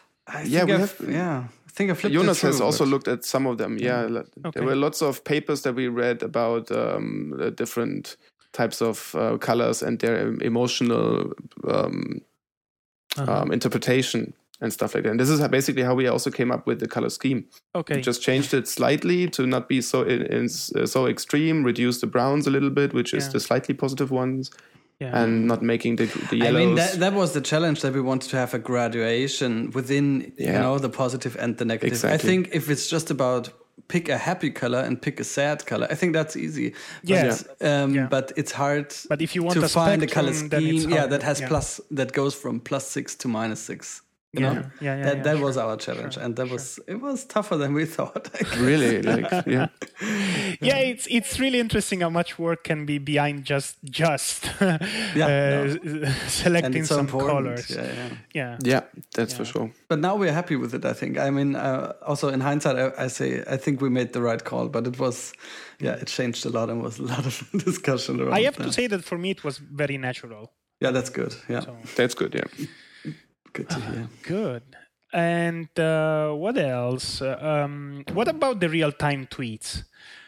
I Yeah, think we I've- have- yeah. I think I flipped Jonas it through, has also but- looked at some of them. Yeah, like, Okay. there were lots of papers that we read about um, the different types of uh, colors and their emotional um, Uh-huh. um, interpretation and stuff like that. And this is how- basically how we also came up with the color scheme. Okay. We just changed it slightly to not be so in, in, uh, so extreme, reduce the browns a little bit, which is Yeah. the slightly positive ones, Yeah. and not making the, the I yellows. mean, that, that was the challenge, that we wanted to have a graduation within, you Yeah. know, the positive and the negative. I Exactly. think if it's just about pick a happy color and pick a sad color, I think that's easy. Yes. But, um, Yeah. but it's hard But if you want to a find a color spectrum, then it's scheme, yeah, hard. that has Yeah. plus, that goes from plus six to minus six. You Yeah. know, Yeah, yeah, that yeah, that sure, was our challenge, sure, and that sure. was it was tougher than we thought. I guess. Really, like, yeah. Yeah, it's it's really interesting how much work can be behind just just Yeah, uh, And selecting it's so some important. colors. Yeah, yeah. Yeah. Yeah, that's Yeah. for sure. But now we're happy with it, I think. I mean, uh, also in hindsight, I, I say I think we made the right call, but it was, yeah, it changed a lot and was a lot of discussion around I have to that. say that for me it was very natural. Yeah, that's good. Yeah, So That's good, yeah. good to hear. good. And uh, what else? Uh, um, what about the real-time tweets?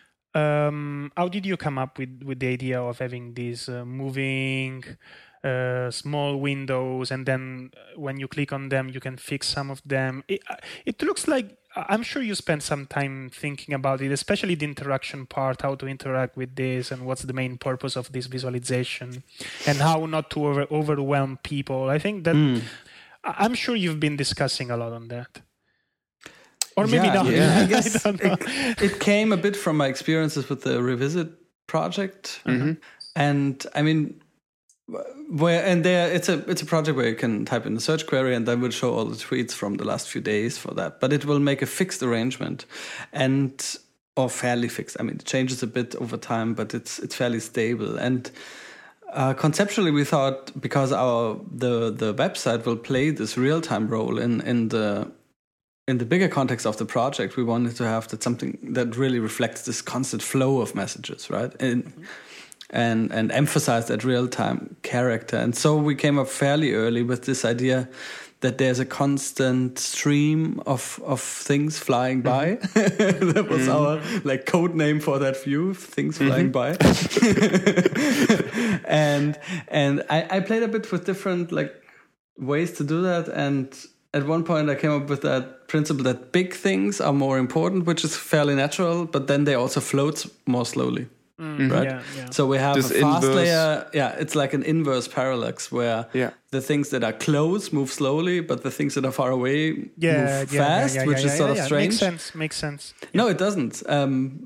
Um, how did you come up with, with the idea of having these uh, moving uh, small windows, and then uh, when you click on them, you can fix some of them? It, uh, it looks like I'm sure you spent some time thinking about it, especially the interaction part, how to interact with this, and what's the main purpose of this visualization, and how not to over, overwhelm people. I think that Mm. I- I'm sure you've been discussing a lot on that. Or maybe Yeah, not. yeah. I I guess don't know. it, it came a bit from my experiences with the Revisit project, Mhm. and I mean, where and there it's a it's a project where you can type in the search query, and that will show all the tweets from the last few days for that. But it will make a fixed arrangement, and or fairly fixed. I mean, it changes a bit over time, but it's it's fairly stable. And uh, conceptually, we thought because our the the website will play this real time role in in the in the bigger context of the project, we wanted to have that something that really reflects this constant flow of messages, right? And mm-hmm. and and emphasize that real time character. And so we came up fairly early with this idea that there's a constant stream of of things flying by. Mm-hmm. That was mm-hmm. our like code name for that view, things mm-hmm. flying by. and and I, I played a bit with different like ways to do that, and at one point I came up with that principle that big things are more important, which is fairly natural, but then they also float more slowly. Mm, right? Yeah, yeah. So we have This a fast inverse- layer. Yeah, it's like an inverse parallax where Yeah. the things that are close move slowly, but the things that are far away Yeah, move yeah, fast, yeah, yeah, which yeah, is sort yeah, of yeah. strange. Makes sense. Makes sense. No, it doesn't. Um,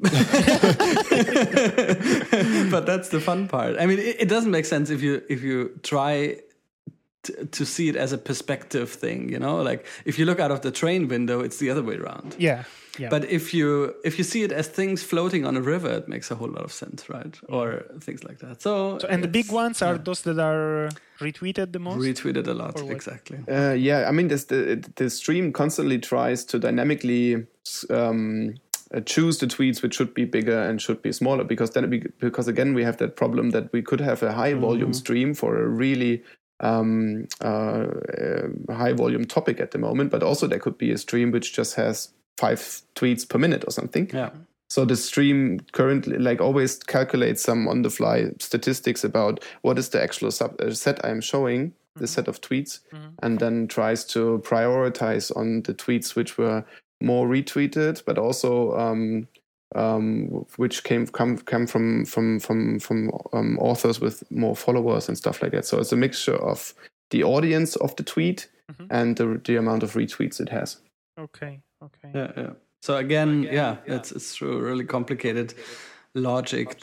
but that's the fun part. I mean, it, it doesn't make sense if you if you try to, to see it as a perspective thing, you know, like if you look out of the train window, it's the other way around. Yeah. Yeah. But if you if you see it as things floating on a river, it makes a whole lot of sense, right? Or things like that. So, so and the big ones are yeah. those that are retweeted the most? Retweeted a lot, exactly. Uh, yeah, I mean, this, the the stream constantly tries to dynamically um, uh, choose the tweets which should be bigger and should be smaller, because then we, because again we have that problem that we could have a high volume mm-hmm. stream for a really um, uh, uh, high volume topic at the moment, but also there could be a stream which just has five tweets per minute or something. Yeah. So the stream currently, like, always calculates some on the fly statistics about what is the actual sub, uh, set I'm showing, mm-hmm. the set of tweets, mm-hmm. and then tries to prioritize on the tweets which were more retweeted, but also um, um, which came come come from from from from um, authors with more followers and stuff like that. So it's a mixture of the audience of the tweet mm-hmm. and the the amount of retweets it has. Okay. Okay. Yeah, yeah. So again, yeah, it's it's true. Really complicated logic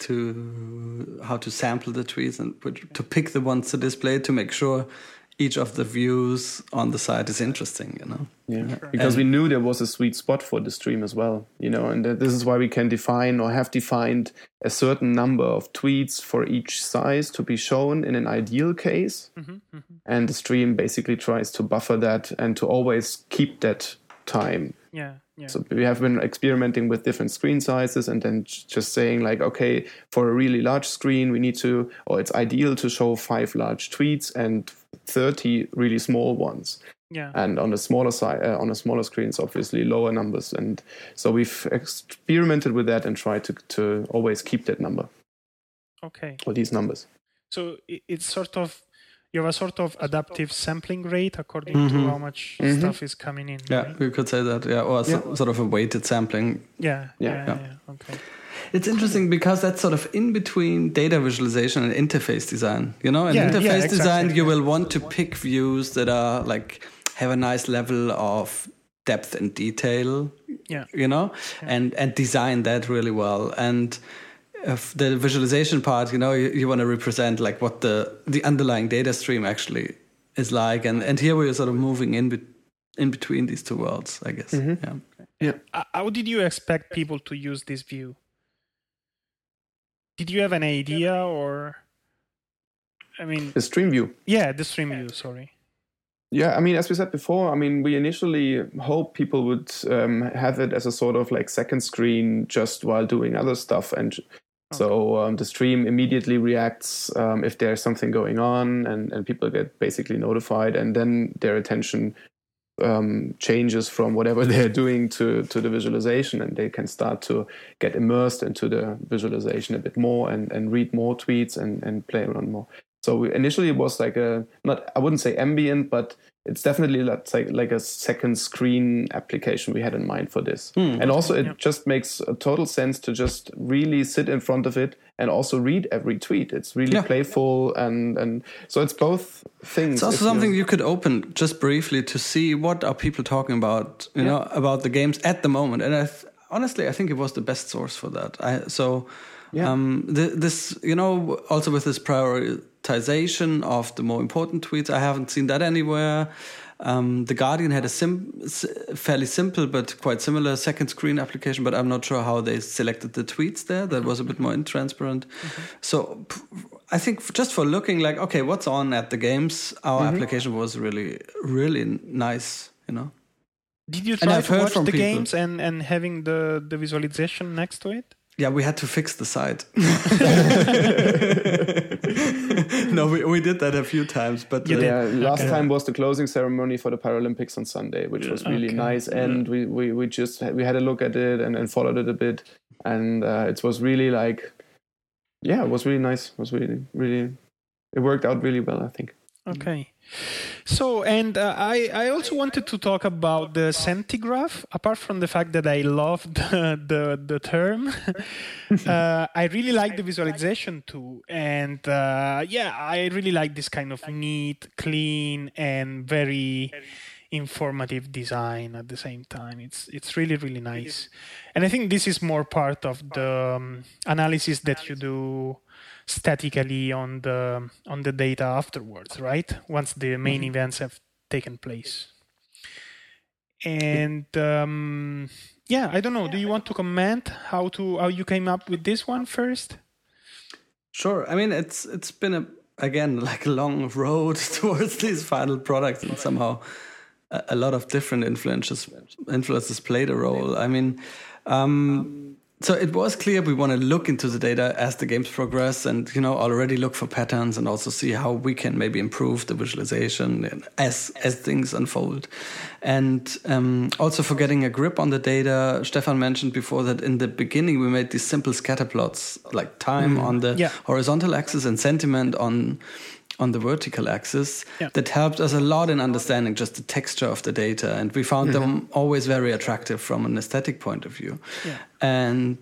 to how to sample the tweets and to pick the ones to display to make sure each of the views on the site is interesting. You know. Yeah, sure. Because and we knew there was a sweet spot for the stream as well. You know, and this is why we can define or have defined a certain number of tweets for each size to be shown in an ideal case, mm-hmm, mm-hmm. and the stream basically tries to buffer that and to always keep that time. Yeah, yeah. So we have been experimenting with different screen sizes and then just saying like, okay, for a really large screen, we need to, or it's ideal to show five large tweets and thirty really small ones. Yeah. And on a smaller side, uh, on a smaller screen, it's obviously lower numbers. And so we've experimented with that and tried to to always keep that number. Okay. Or these numbers. So it's sort of, you have a sort of adaptive sampling rate according mm-hmm. to how much mm-hmm. stuff is coming in. Yeah, right? we could say that. Yeah, or yeah. So, sort of a weighted sampling. Yeah, yeah, yeah. yeah. yeah. Okay. It's interesting because that's sort of in between data visualization and interface design. You know, in yeah, interface yeah, exactly. design, you will want to pick views that are like have a nice level of depth and detail. Yeah, you know, yeah. and and design that really well. And if the visualization part, you know, you, you want to represent like what the the underlying data stream actually is like, and and here we're sort of moving in be- in between these two worlds, I guess. Mm-hmm. Yeah. Yeah. How did you expect people to use this view? Did you have an idea, or I mean, the stream view? Yeah, the stream view. Sorry. Yeah, I mean, as we said before, I mean, we initially hoped people would um, have it as a sort of like second screen just while doing other stuff. And okay. so um, the stream immediately reacts um, if there's something going on, and, and people get basically notified, and then their attention um, changes from whatever they're doing to, to the visualization, and they can start to get immersed into the visualization a bit more and, and read more tweets and, and play around more. So we, initially it was like a, not, I wouldn't say ambient, but it's definitely like, like a second screen application we had in mind for this. Mm. And also it yeah. just makes a total sense to just really sit in front of it and also read every tweet. It's really yeah. playful, and, and so it's both things. It's also something you could open just briefly to see what are people talking about, you yeah. know, about the games at the moment. And I th- honestly, I think it was the best source for that. I, so yeah. um, th- this, you know, also with this prioritization of the more important tweets, I haven't seen that anywhere. Um, the Guardian had a sim- fairly simple but quite similar second screen application, but I'm not sure how they selected the tweets there. That was a bit more intransparent. Mm-hmm. So I think just for looking like, okay, what's on at the games, our mm-hmm. application was really, really nice, you know. Did you try to watch the people. games and, and having the, the visualization next to it? Yeah, we had to fix the site. No, we we did that a few times, but uh, yeah, last okay. time was the closing ceremony for the Paralympics on Sunday, which was really okay. nice. And yeah. we, we, we just we had a look at it and, and followed it a bit, and uh, it was really like, yeah, it was really nice. It was really really, it worked out really well, I think. Okay. So, and uh, I, I also wanted to talk about the centigraph. Apart from the fact that I loved the, the, the term, uh, I really like the visualization too. And uh, yeah, I really like this kind of neat, clean, and very informative design at the same time. It's it's really, really nice. And I think this is more part of the um, analysis that you do statically on the on the data afterwards, right? Once the main mm-hmm. events have taken place. And um, yeah, I don't know. Do you want to comment how to how you came up with this one first? Sure. I mean, it's it's been a again like a long road towards these final products, and somehow a, a lot of different influences influences played a role. I mean, um, so it was clear we want to look into the data as the games progress, and you know already look for patterns, and also see how we can maybe improve the visualization as as things unfold. And um, also for getting a grip on the data, Stefan mentioned before that in the beginning we made these simple scatter plots, like time mm. on the yeah. horizontal axis and sentiment on on the vertical axis. Yeah. That helped us a lot in understanding just the texture of the data, and we found mm-hmm. them always very attractive from an aesthetic point of view. Yeah. And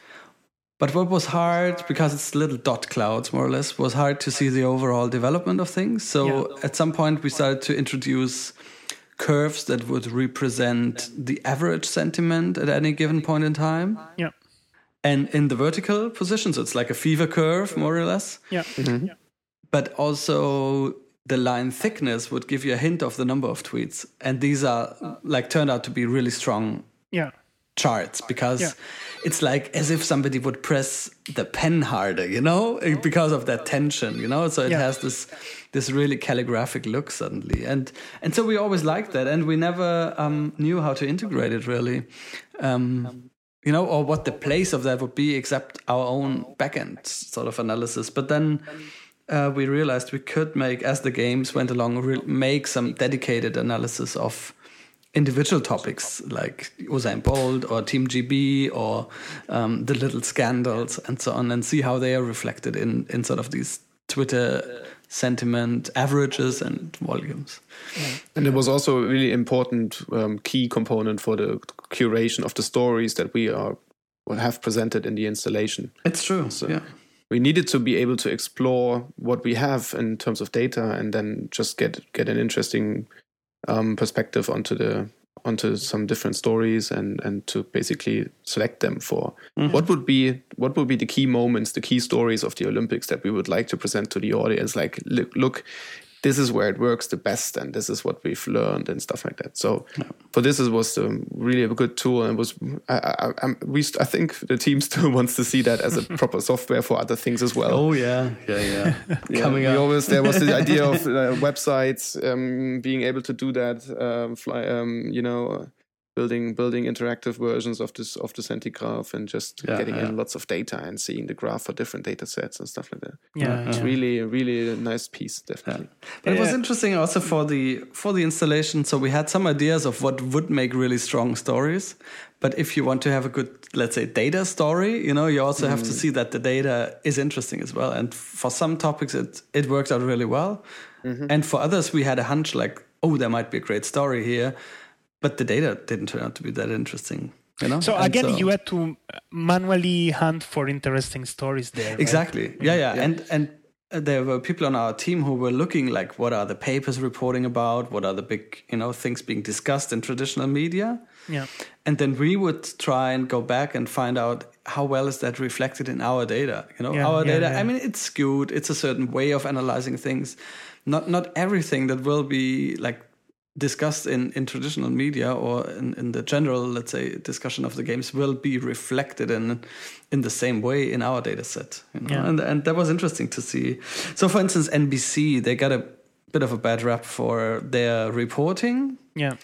but what was hard, because it's little dot clouds more or less, was hard to see the overall development of things. So yeah. at some point we started to introduce curves that would represent the average sentiment at any given point in time. Yeah. And in the vertical position, so it's like a fever curve more or less. Yeah. Mm-hmm. yeah. But also the line thickness would give you a hint of the number of tweets. And these are like turned out to be really strong yeah. charts, because yeah. it's like as if somebody would press the pen harder, you know, because of that tension, you know. So it yeah. has this this really calligraphic look suddenly. And and so we always liked that, and we never um, knew how to integrate it really. Um, you know, or what the place of that would be, except our own backend sort of analysis. But then Uh, we realized we could make, as the games went along, re- make some dedicated analysis of individual topics like Usain Bolt or Team G B or um, the little scandals and so on, and see how they are reflected in, in sort of these Twitter sentiment averages and volumes. And it was also a really important um, key component for the curation of the stories that we are will have presented in the installation. It's true, so, yeah. We needed to be able to explore what we have in terms of data, and then just get get an interesting um, perspective onto the onto some different stories, and, and to basically select them for mm-hmm. what would be what would be the key moments, the key stories of the Olympics that we would like to present to the audience. Like, look, look this is where it works the best, and this is what we've learned and stuff like that. So yeah. for this, it was um, really a good tool, and was I, I, I, we I think the team still wants to see that as a proper software for other things as well. Oh yeah, yeah, yeah. yeah Coming up, always, there was the idea of uh, websites um, being able to do that. Um, fly, um, you know. Building building interactive versions of this of the Centigraph, and just yeah, getting yeah. in lots of data and seeing the graph for different data sets and stuff like that. Yeah, it's yeah. really really a nice piece, definitely. Yeah. But yeah. it was interesting also for the for the installation. So we had some ideas of what would make really strong stories. But if you want to have a good, let's say, data story, you know, you also mm. have to see that the data is interesting as well. And for some topics, it it worked out really well. Mm-hmm. And for others, we had a hunch like, oh, there might be a great story here. But the data didn't turn out to be that interesting, you know. So and again, so, you had to manually hunt for interesting stories there. Exactly. Right? Yeah, yeah, yeah. And and there were people on our team who were looking like, what are the papers reporting about? What are the big, you know, things being discussed in traditional media? Yeah. And then we would try and go back and find out how well is that reflected in our data. You know, yeah, our yeah, data. Yeah. I mean, it's skewed. It's a certain way of analyzing things. Not not everything that will be like discussed in, in traditional media or in, in the general, let's say, discussion of the games will be reflected in in the same way in our data set. You know? Yeah. And and that was interesting to see. So for instance, N B C, they got a bit of a bad rap for their reporting. Yeah.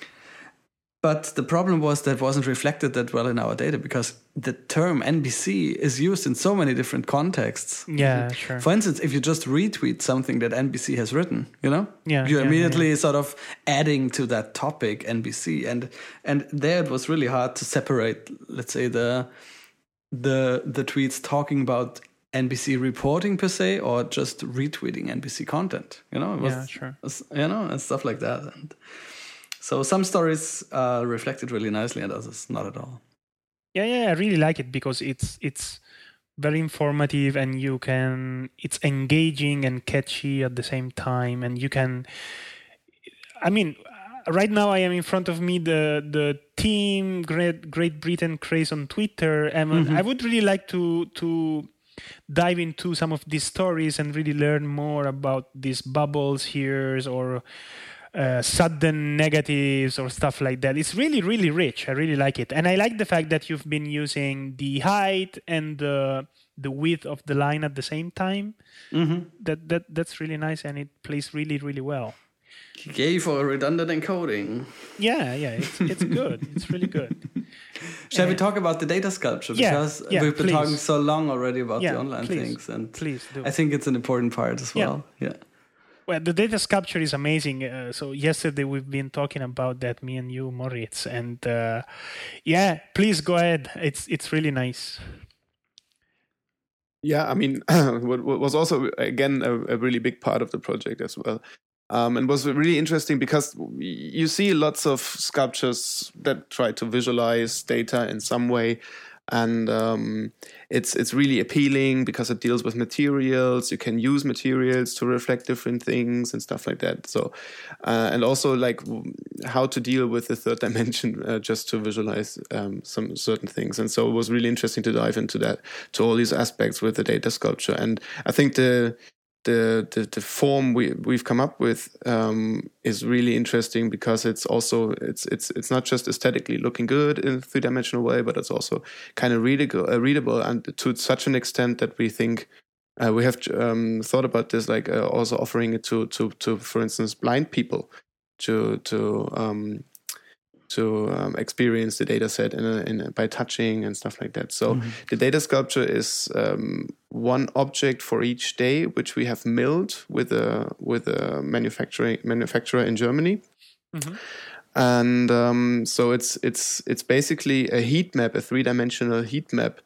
But the problem was that wasn't reflected that well in our data, because the term N B C is used in so many different contexts. Yeah, sure. For instance, if you just retweet something that N B C has written, you know, yeah, you're yeah, immediately yeah. sort of adding to that topic N B C, and and there it was really hard to separate, let's say, the the the tweets talking about N B C reporting per se, or just retweeting N B C content. You know, it was, yeah, sure. You know, and stuff like that. And so some stories are reflected really nicely, and others not at all. Yeah, yeah, I really like it because it's it's very informative, and you can it's engaging and catchy at the same time, and you can. I mean, right now I am in front of me the the team Great Great Britain craze on Twitter, and mm-hmm. I would really like to to dive into some of these stories and really learn more about these bubbles here or uh, sudden negatives or stuff like that. It's really, really rich. I really like it. And I like the fact that you've been using the height and the the width of the line at the same time. Mm-hmm. That that That's really nice, and it plays really, really well. Yay for redundant encoding. Yeah, yeah, it's it's good. It's really good. Shall uh, we talk about the data sculpture? Yeah, because yeah, we've been please. talking so long already about yeah, the online please, things, and please do. I think it's an important part as well. Yeah. yeah. Well, the data sculpture is amazing. Uh, so yesterday we've been talking about that, me and you, Moritz, and uh, yeah, please go ahead. It's it's really nice. Yeah, I mean, what was also again a, a really big part of the project as well. Um, and was really interesting because you see lots of sculptures that try to visualize data in some way, and um, it's it's really appealing because it deals with materials. You can use materials to reflect different things and stuff like that. So, uh, and also like how to deal with the third dimension uh, just to visualize um, some certain things. And so it was really interesting to dive into that, to all these aspects with the data sculpture. And I think the The, the the form we we've come up with um, is really interesting because it's also it's it's it's not just aesthetically looking good in a three dimensional way, but it's also kind of readable, uh, readable, and to such an extent that we think uh, we have um, thought about this, like uh, also offering it to to to for instance blind people to to um, to um, experience the data set in, a, in a, by touching and stuff like that. So mm-hmm. the data sculpture is um, one object for each day, which we have milled with a with a manufacturing manufacturer in Germany. Mm-hmm. And um, so it's it's it's basically a heat map, a three dimensional heat map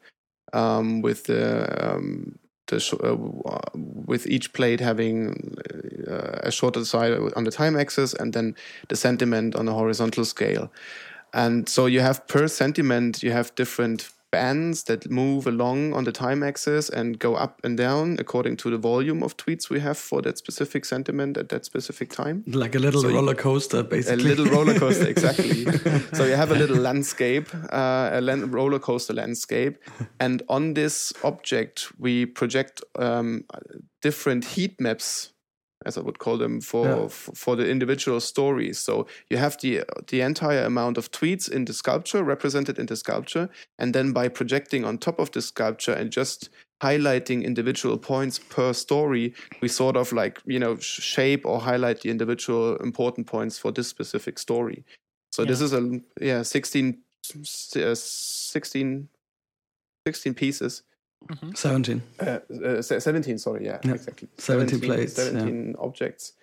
um, with the um, the sh- uh, with each plate having uh, a shorter side on the time axis and then the sentiment on a horizontal scale. And so you have per sentiment, you have different bands that move along on the time axis and go up and down according to the volume of tweets we have for that specific sentiment at that specific time. Like a little so roller coaster, basically. A little roller coaster, exactly. So you have a little landscape, uh, a lan- roller coaster landscape. And on this object, we project um, different heat maps, as I would call them, for, yeah. f- for the individual stories. So you have the the entire amount of tweets in the sculpture, represented in the sculpture, and then by projecting on top of the sculpture and just highlighting individual points per story, we sort of like, you know, shape or highlight the individual important points for this specific story. So yeah. this is a, yeah, sixteen, uh, sixteen, sixteen pieces. Mm-hmm. seventeen. Uh, uh, seventeen, sorry, yeah, yeah. exactly. seventeen, seventeen plates. seventeen yeah. objects.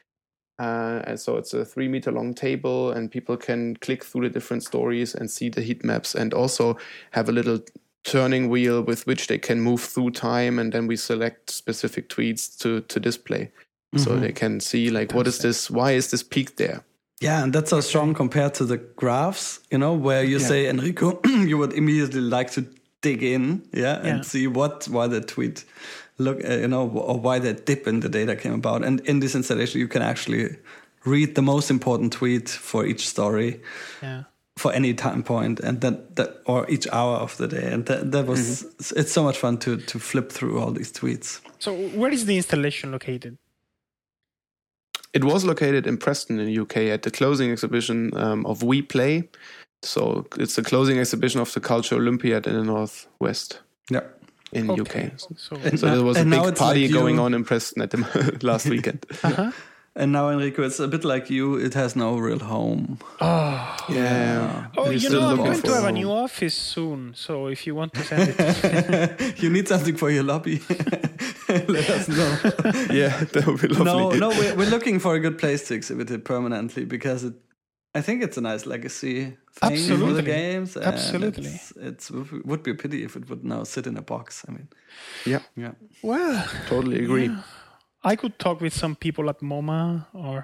Uh, and so it's a three meter long table, and people can click through the different stories and see the heat maps, and also have a little turning wheel with which they can move through time, and then we select specific tweets to, to display. Mm-hmm. So they can see, like, what is this, why is this peak there? Yeah, and that's so strong compared to the graphs, you know, where you yeah. say, Enrico, you would immediately like to dig in, yeah, and yeah. see what why the tweet look, uh, you know, or why that dip in the data came about. And in this installation, you can actually read the most important tweet for each story, yeah. for any time point, and that, that or each hour of the day. And that that was mm-hmm. it's so much fun to to flip through all these tweets. So, where is the installation located? It was located in Preston in the U K at the closing exhibition um, of We Play. So it's the closing exhibition of the Culture Olympiad in the Northwest. Yeah. In okay. U K. So, so there was a big party like going on in Preston at the last weekend. Uh-huh. And now, Enrico, it's a bit like you. It has no real home. Oh, yeah. Oh, you know, I'm going to have a new office soon. So if you want to send it, you need something for your lobby. Let us know. Yeah, that would be lovely. No, no, we're, we're looking for a good place to exhibit it permanently because it. I think it's a nice legacy thing Absolutely. for the games. And Absolutely. It's, it's it would be a pity if it would now sit in a box. I mean, yeah, yeah. Well, totally agree. Yeah. I could talk with some people at MoMA or.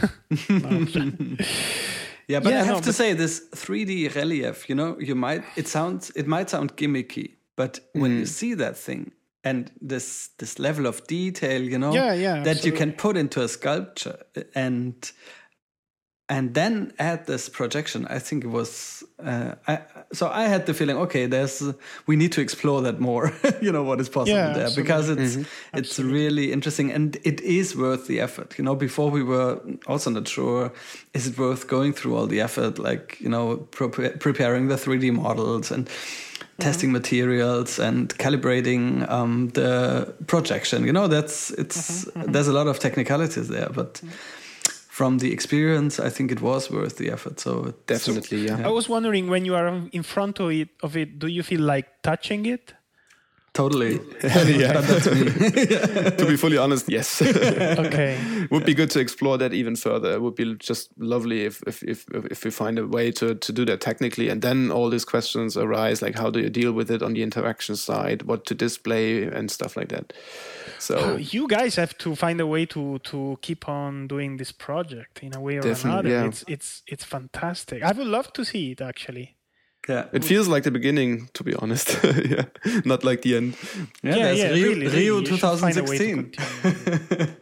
Yeah, but yeah, I have no, to but say this three D relief. You know, you might it sounds it might sound gimmicky, but mm. when you see that thing and this this level of detail, you know, yeah, yeah, that absolutely. you can put into a sculpture and. and then add this projection. I think it was uh, I, so I had the feeling, okay, there's we need to explore that more. You know, what is possible Yeah, there, absolutely. because it's Mm-hmm. it's Absolutely. really interesting, and it is worth the effort. You know, before we were also not sure, is it worth going through all the effort, like, you know, pre- preparing the three D models and testing materials and calibrating um, the projection. You know, that's it's Mm-hmm. there's a lot of technicalities there, but from the experience, I think it was worth the effort. So it's, Definitely, yeah. I was wondering, when you are in front of it, of it, do you feel like touching it? totally. Yeah. But that's me. To be fully honest, yes. Okay. Would be good to explore that even further. It would be just lovely if if if, if we find a way to, to do that technically, and then all these questions arise, like how do you deal with it on the interaction side, what to display and stuff like that. So Oh, you guys have to find a way to to keep on doing this project in a way or Definitely, another. yeah. It's it's it's fantastic. I would love to see it actually. Yeah. it feels like the beginning, to be honest. Yeah, not like the end. Yeah, Yeah, there's yeah, Rio, really, really. Rio You should find a way to twenty sixteen. continue.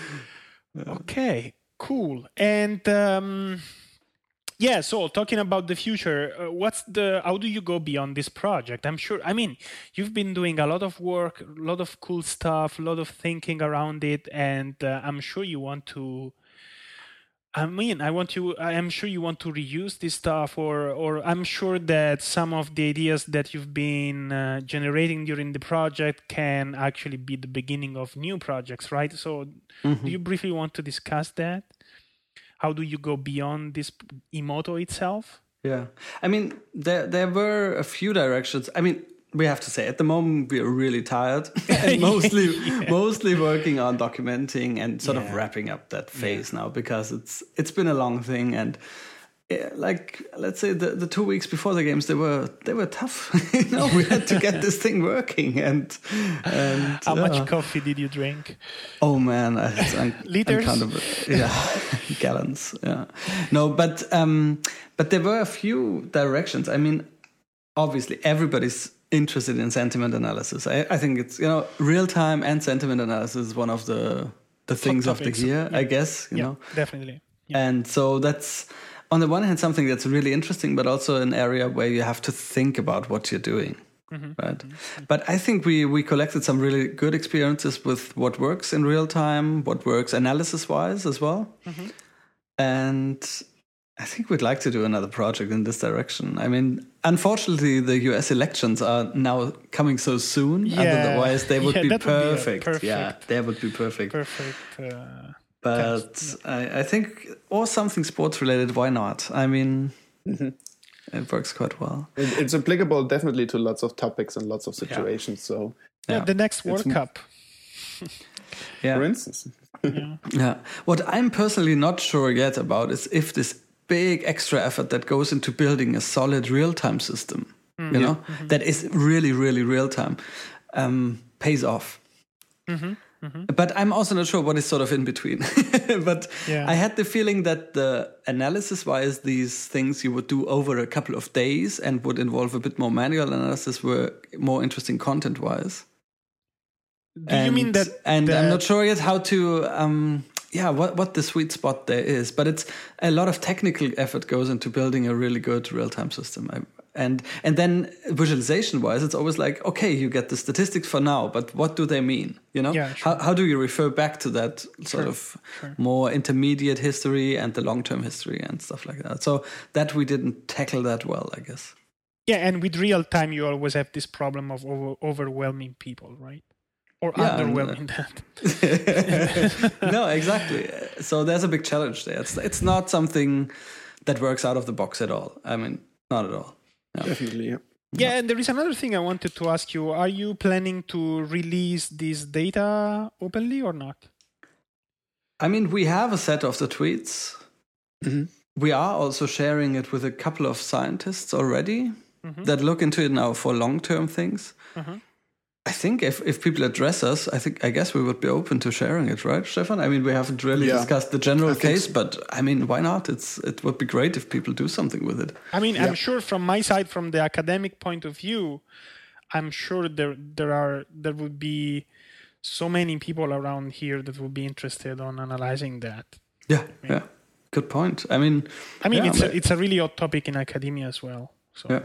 Okay, cool. And um, yeah, so talking about the future, uh, what's the? How do you go beyond this project? I'm sure. I mean, you've been doing a lot of work, a lot of cool stuff, a lot of thinking around it, and uh, I'm sure you want to. I mean, I want you. I am sure you want to reuse this stuff, or, or I'm sure that some of the ideas that you've been uh, generating during the project can actually be the beginning of new projects, right? So, Mm-hmm. do you briefly want to discuss that? How do you go beyond this Emoto itself? Yeah, I mean, there there were a few directions. I mean, we have to say at the moment we are really tired, and mostly mostly working on documenting and sort of Yeah. wrapping up that phase now, because it's it's been a long thing, and yeah, like let's say the, the two weeks before the games, they were they were tough. You know, we had to get this thing working, and and How uh, much coffee did you drink? Oh man, I- it's un- Liters? uncountable. Yeah, gallons. Yeah, no, but um, but there were a few directions. I mean, obviously, everybody's interested in sentiment analysis. I, I think it's, you know, real time and sentiment analysis is one of the the things of the topics. year, I guess. You Yeah, know, definitely. Yeah. and so that's on the one hand something that's really interesting, but also an area where you have to think about what you're doing. Mm-hmm. Right. But I think we, we collected some really good experiences with what works in real time, what works analysis wise as well. Mm-hmm. And I think we'd like to do another project in this direction. I mean, unfortunately, the U S elections are now coming so soon. Yeah. Otherwise, they would Yeah, be that would be a perfect. perfect- Yeah, they would be perfect. Perfect. Uh, But test, I, I think, or something sports related, why not? I mean, it works quite well. It, it's applicable definitely to lots of topics and lots of situations. So, yeah, Yeah. the next World It's- Cup. Yeah. for instance, Yeah. Yeah. What I'm personally not sure yet about is if this big extra effort that goes into building a solid real-time system, you know, that is really, really real-time, um, pays off. Mm-hmm. Mm-hmm. But I'm also not sure what is sort of in between. But Yeah. I had the feeling that the analysis-wise, these things you would do over a couple of days and would involve a bit more manual analysis were more interesting content-wise. Do you mean that? And that, I'm not sure yet how to, um, yeah, what what the sweet spot there is. But it's a lot of technical effort goes into building a really good real time system. I, and and then visualization wise, it's always like, okay, you get the statistics for now, but what do they mean? You know, Yeah, sure. how how do you refer back to that sort Sure, of sure. more intermediate history and the long term history and stuff like that? So that we didn't tackle that well, I guess. Yeah, and with real time, you always have this problem of over, overwhelming people, right? Or Yeah, and, uh, underwhelming that. No, exactly. So there's a big challenge there. It's it's not something that works out of the box at all. I mean, not at all. No. definitely. Yeah. Yeah, and there is another thing I wanted to ask you. Are you planning to release this data openly or not? I mean, we have a set of the tweets. Mhm. We are also sharing it with a couple of scientists already Mhm. that look into it now for long-term things. Mhm. I think if, if people address us, I think I guess we would be open to sharing it, right, Stefan? I mean, we haven't really Yeah. discussed the general I think case, so. but I mean, why not? It's it would be great if people do something with it. I mean, Yeah. I'm sure from my side, from the academic point of view, I'm sure there there are there would be so many people around here that would be interested on analyzing that. Yeah, yeah. Good point. I mean, I mean, yeah, it's but, a, it's a really hot topic in academia as well. So. Yeah.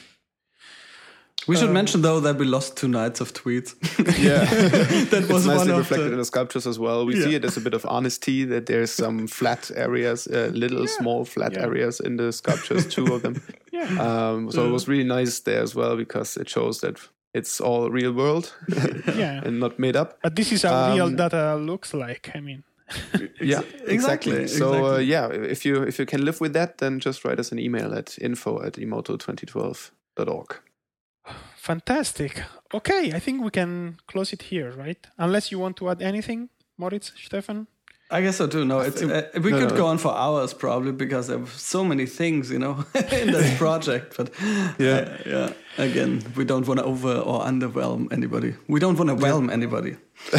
We should Um, mention though that we lost two nights of tweets. Yeah, that was it's nicely one of reflected the, in the sculptures as well. We Yeah. see it as a bit of honesty that there's some flat areas, uh, little small flat Yeah. areas in the sculptures, two of them. Yeah. Um, so it was really nice there as well because it shows that it's all real world Yeah. and not made up. But this is how Um, real data looks like. I mean, Yeah, exactly, exactly. So uh, exactly. yeah, if you if you can live with that, then just write us an email at info at emoto twenty twelve dot org. fantastic. Okay, I think we can close it here, right? Unless you want to add anything, Moritz, Stefan? I guess so too. No, it's uh, we no, could no. go on for hours probably because there were so many things, you know, in this project. But Yeah. uh, yeah. Again, we don't want to over or underwhelm anybody. We don't want to whelm anybody.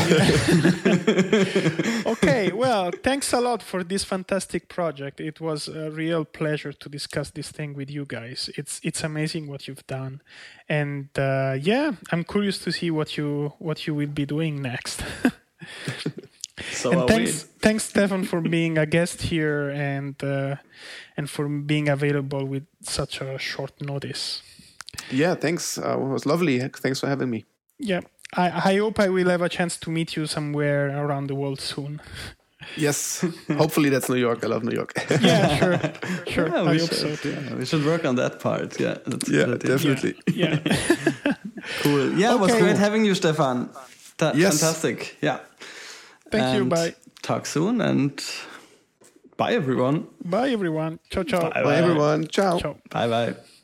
Okay, well, thanks a lot for this fantastic project. It was a real pleasure to discuss this thing with you guys. It's it's amazing what you've done, and uh, yeah, I'm curious to see what you what you will be doing next. So and are thanks, thanks, Stefan, for being a guest here and uh, and for being available with such a short notice. Yeah, thanks. Uh, it was lovely. Thanks for having me. Yeah, I, I hope I will have a chance to meet you somewhere around the world soon. Yes, hopefully that's New York. I love New York. Yeah, sure, sure. Yeah, I we hope should, so. yeah, we should work on that part. Yeah, that's a Yeah, good idea. definitely. Yeah. Cool. Yeah, it was Okay. great having you, Stefan. Ta- Yes. Fantastic. Yeah. Thank you. And Bye. Talk soon and bye everyone. Bye, everyone. Ciao, ciao. Bye. Bye, everyone. Ciao. Ciao. Bye bye.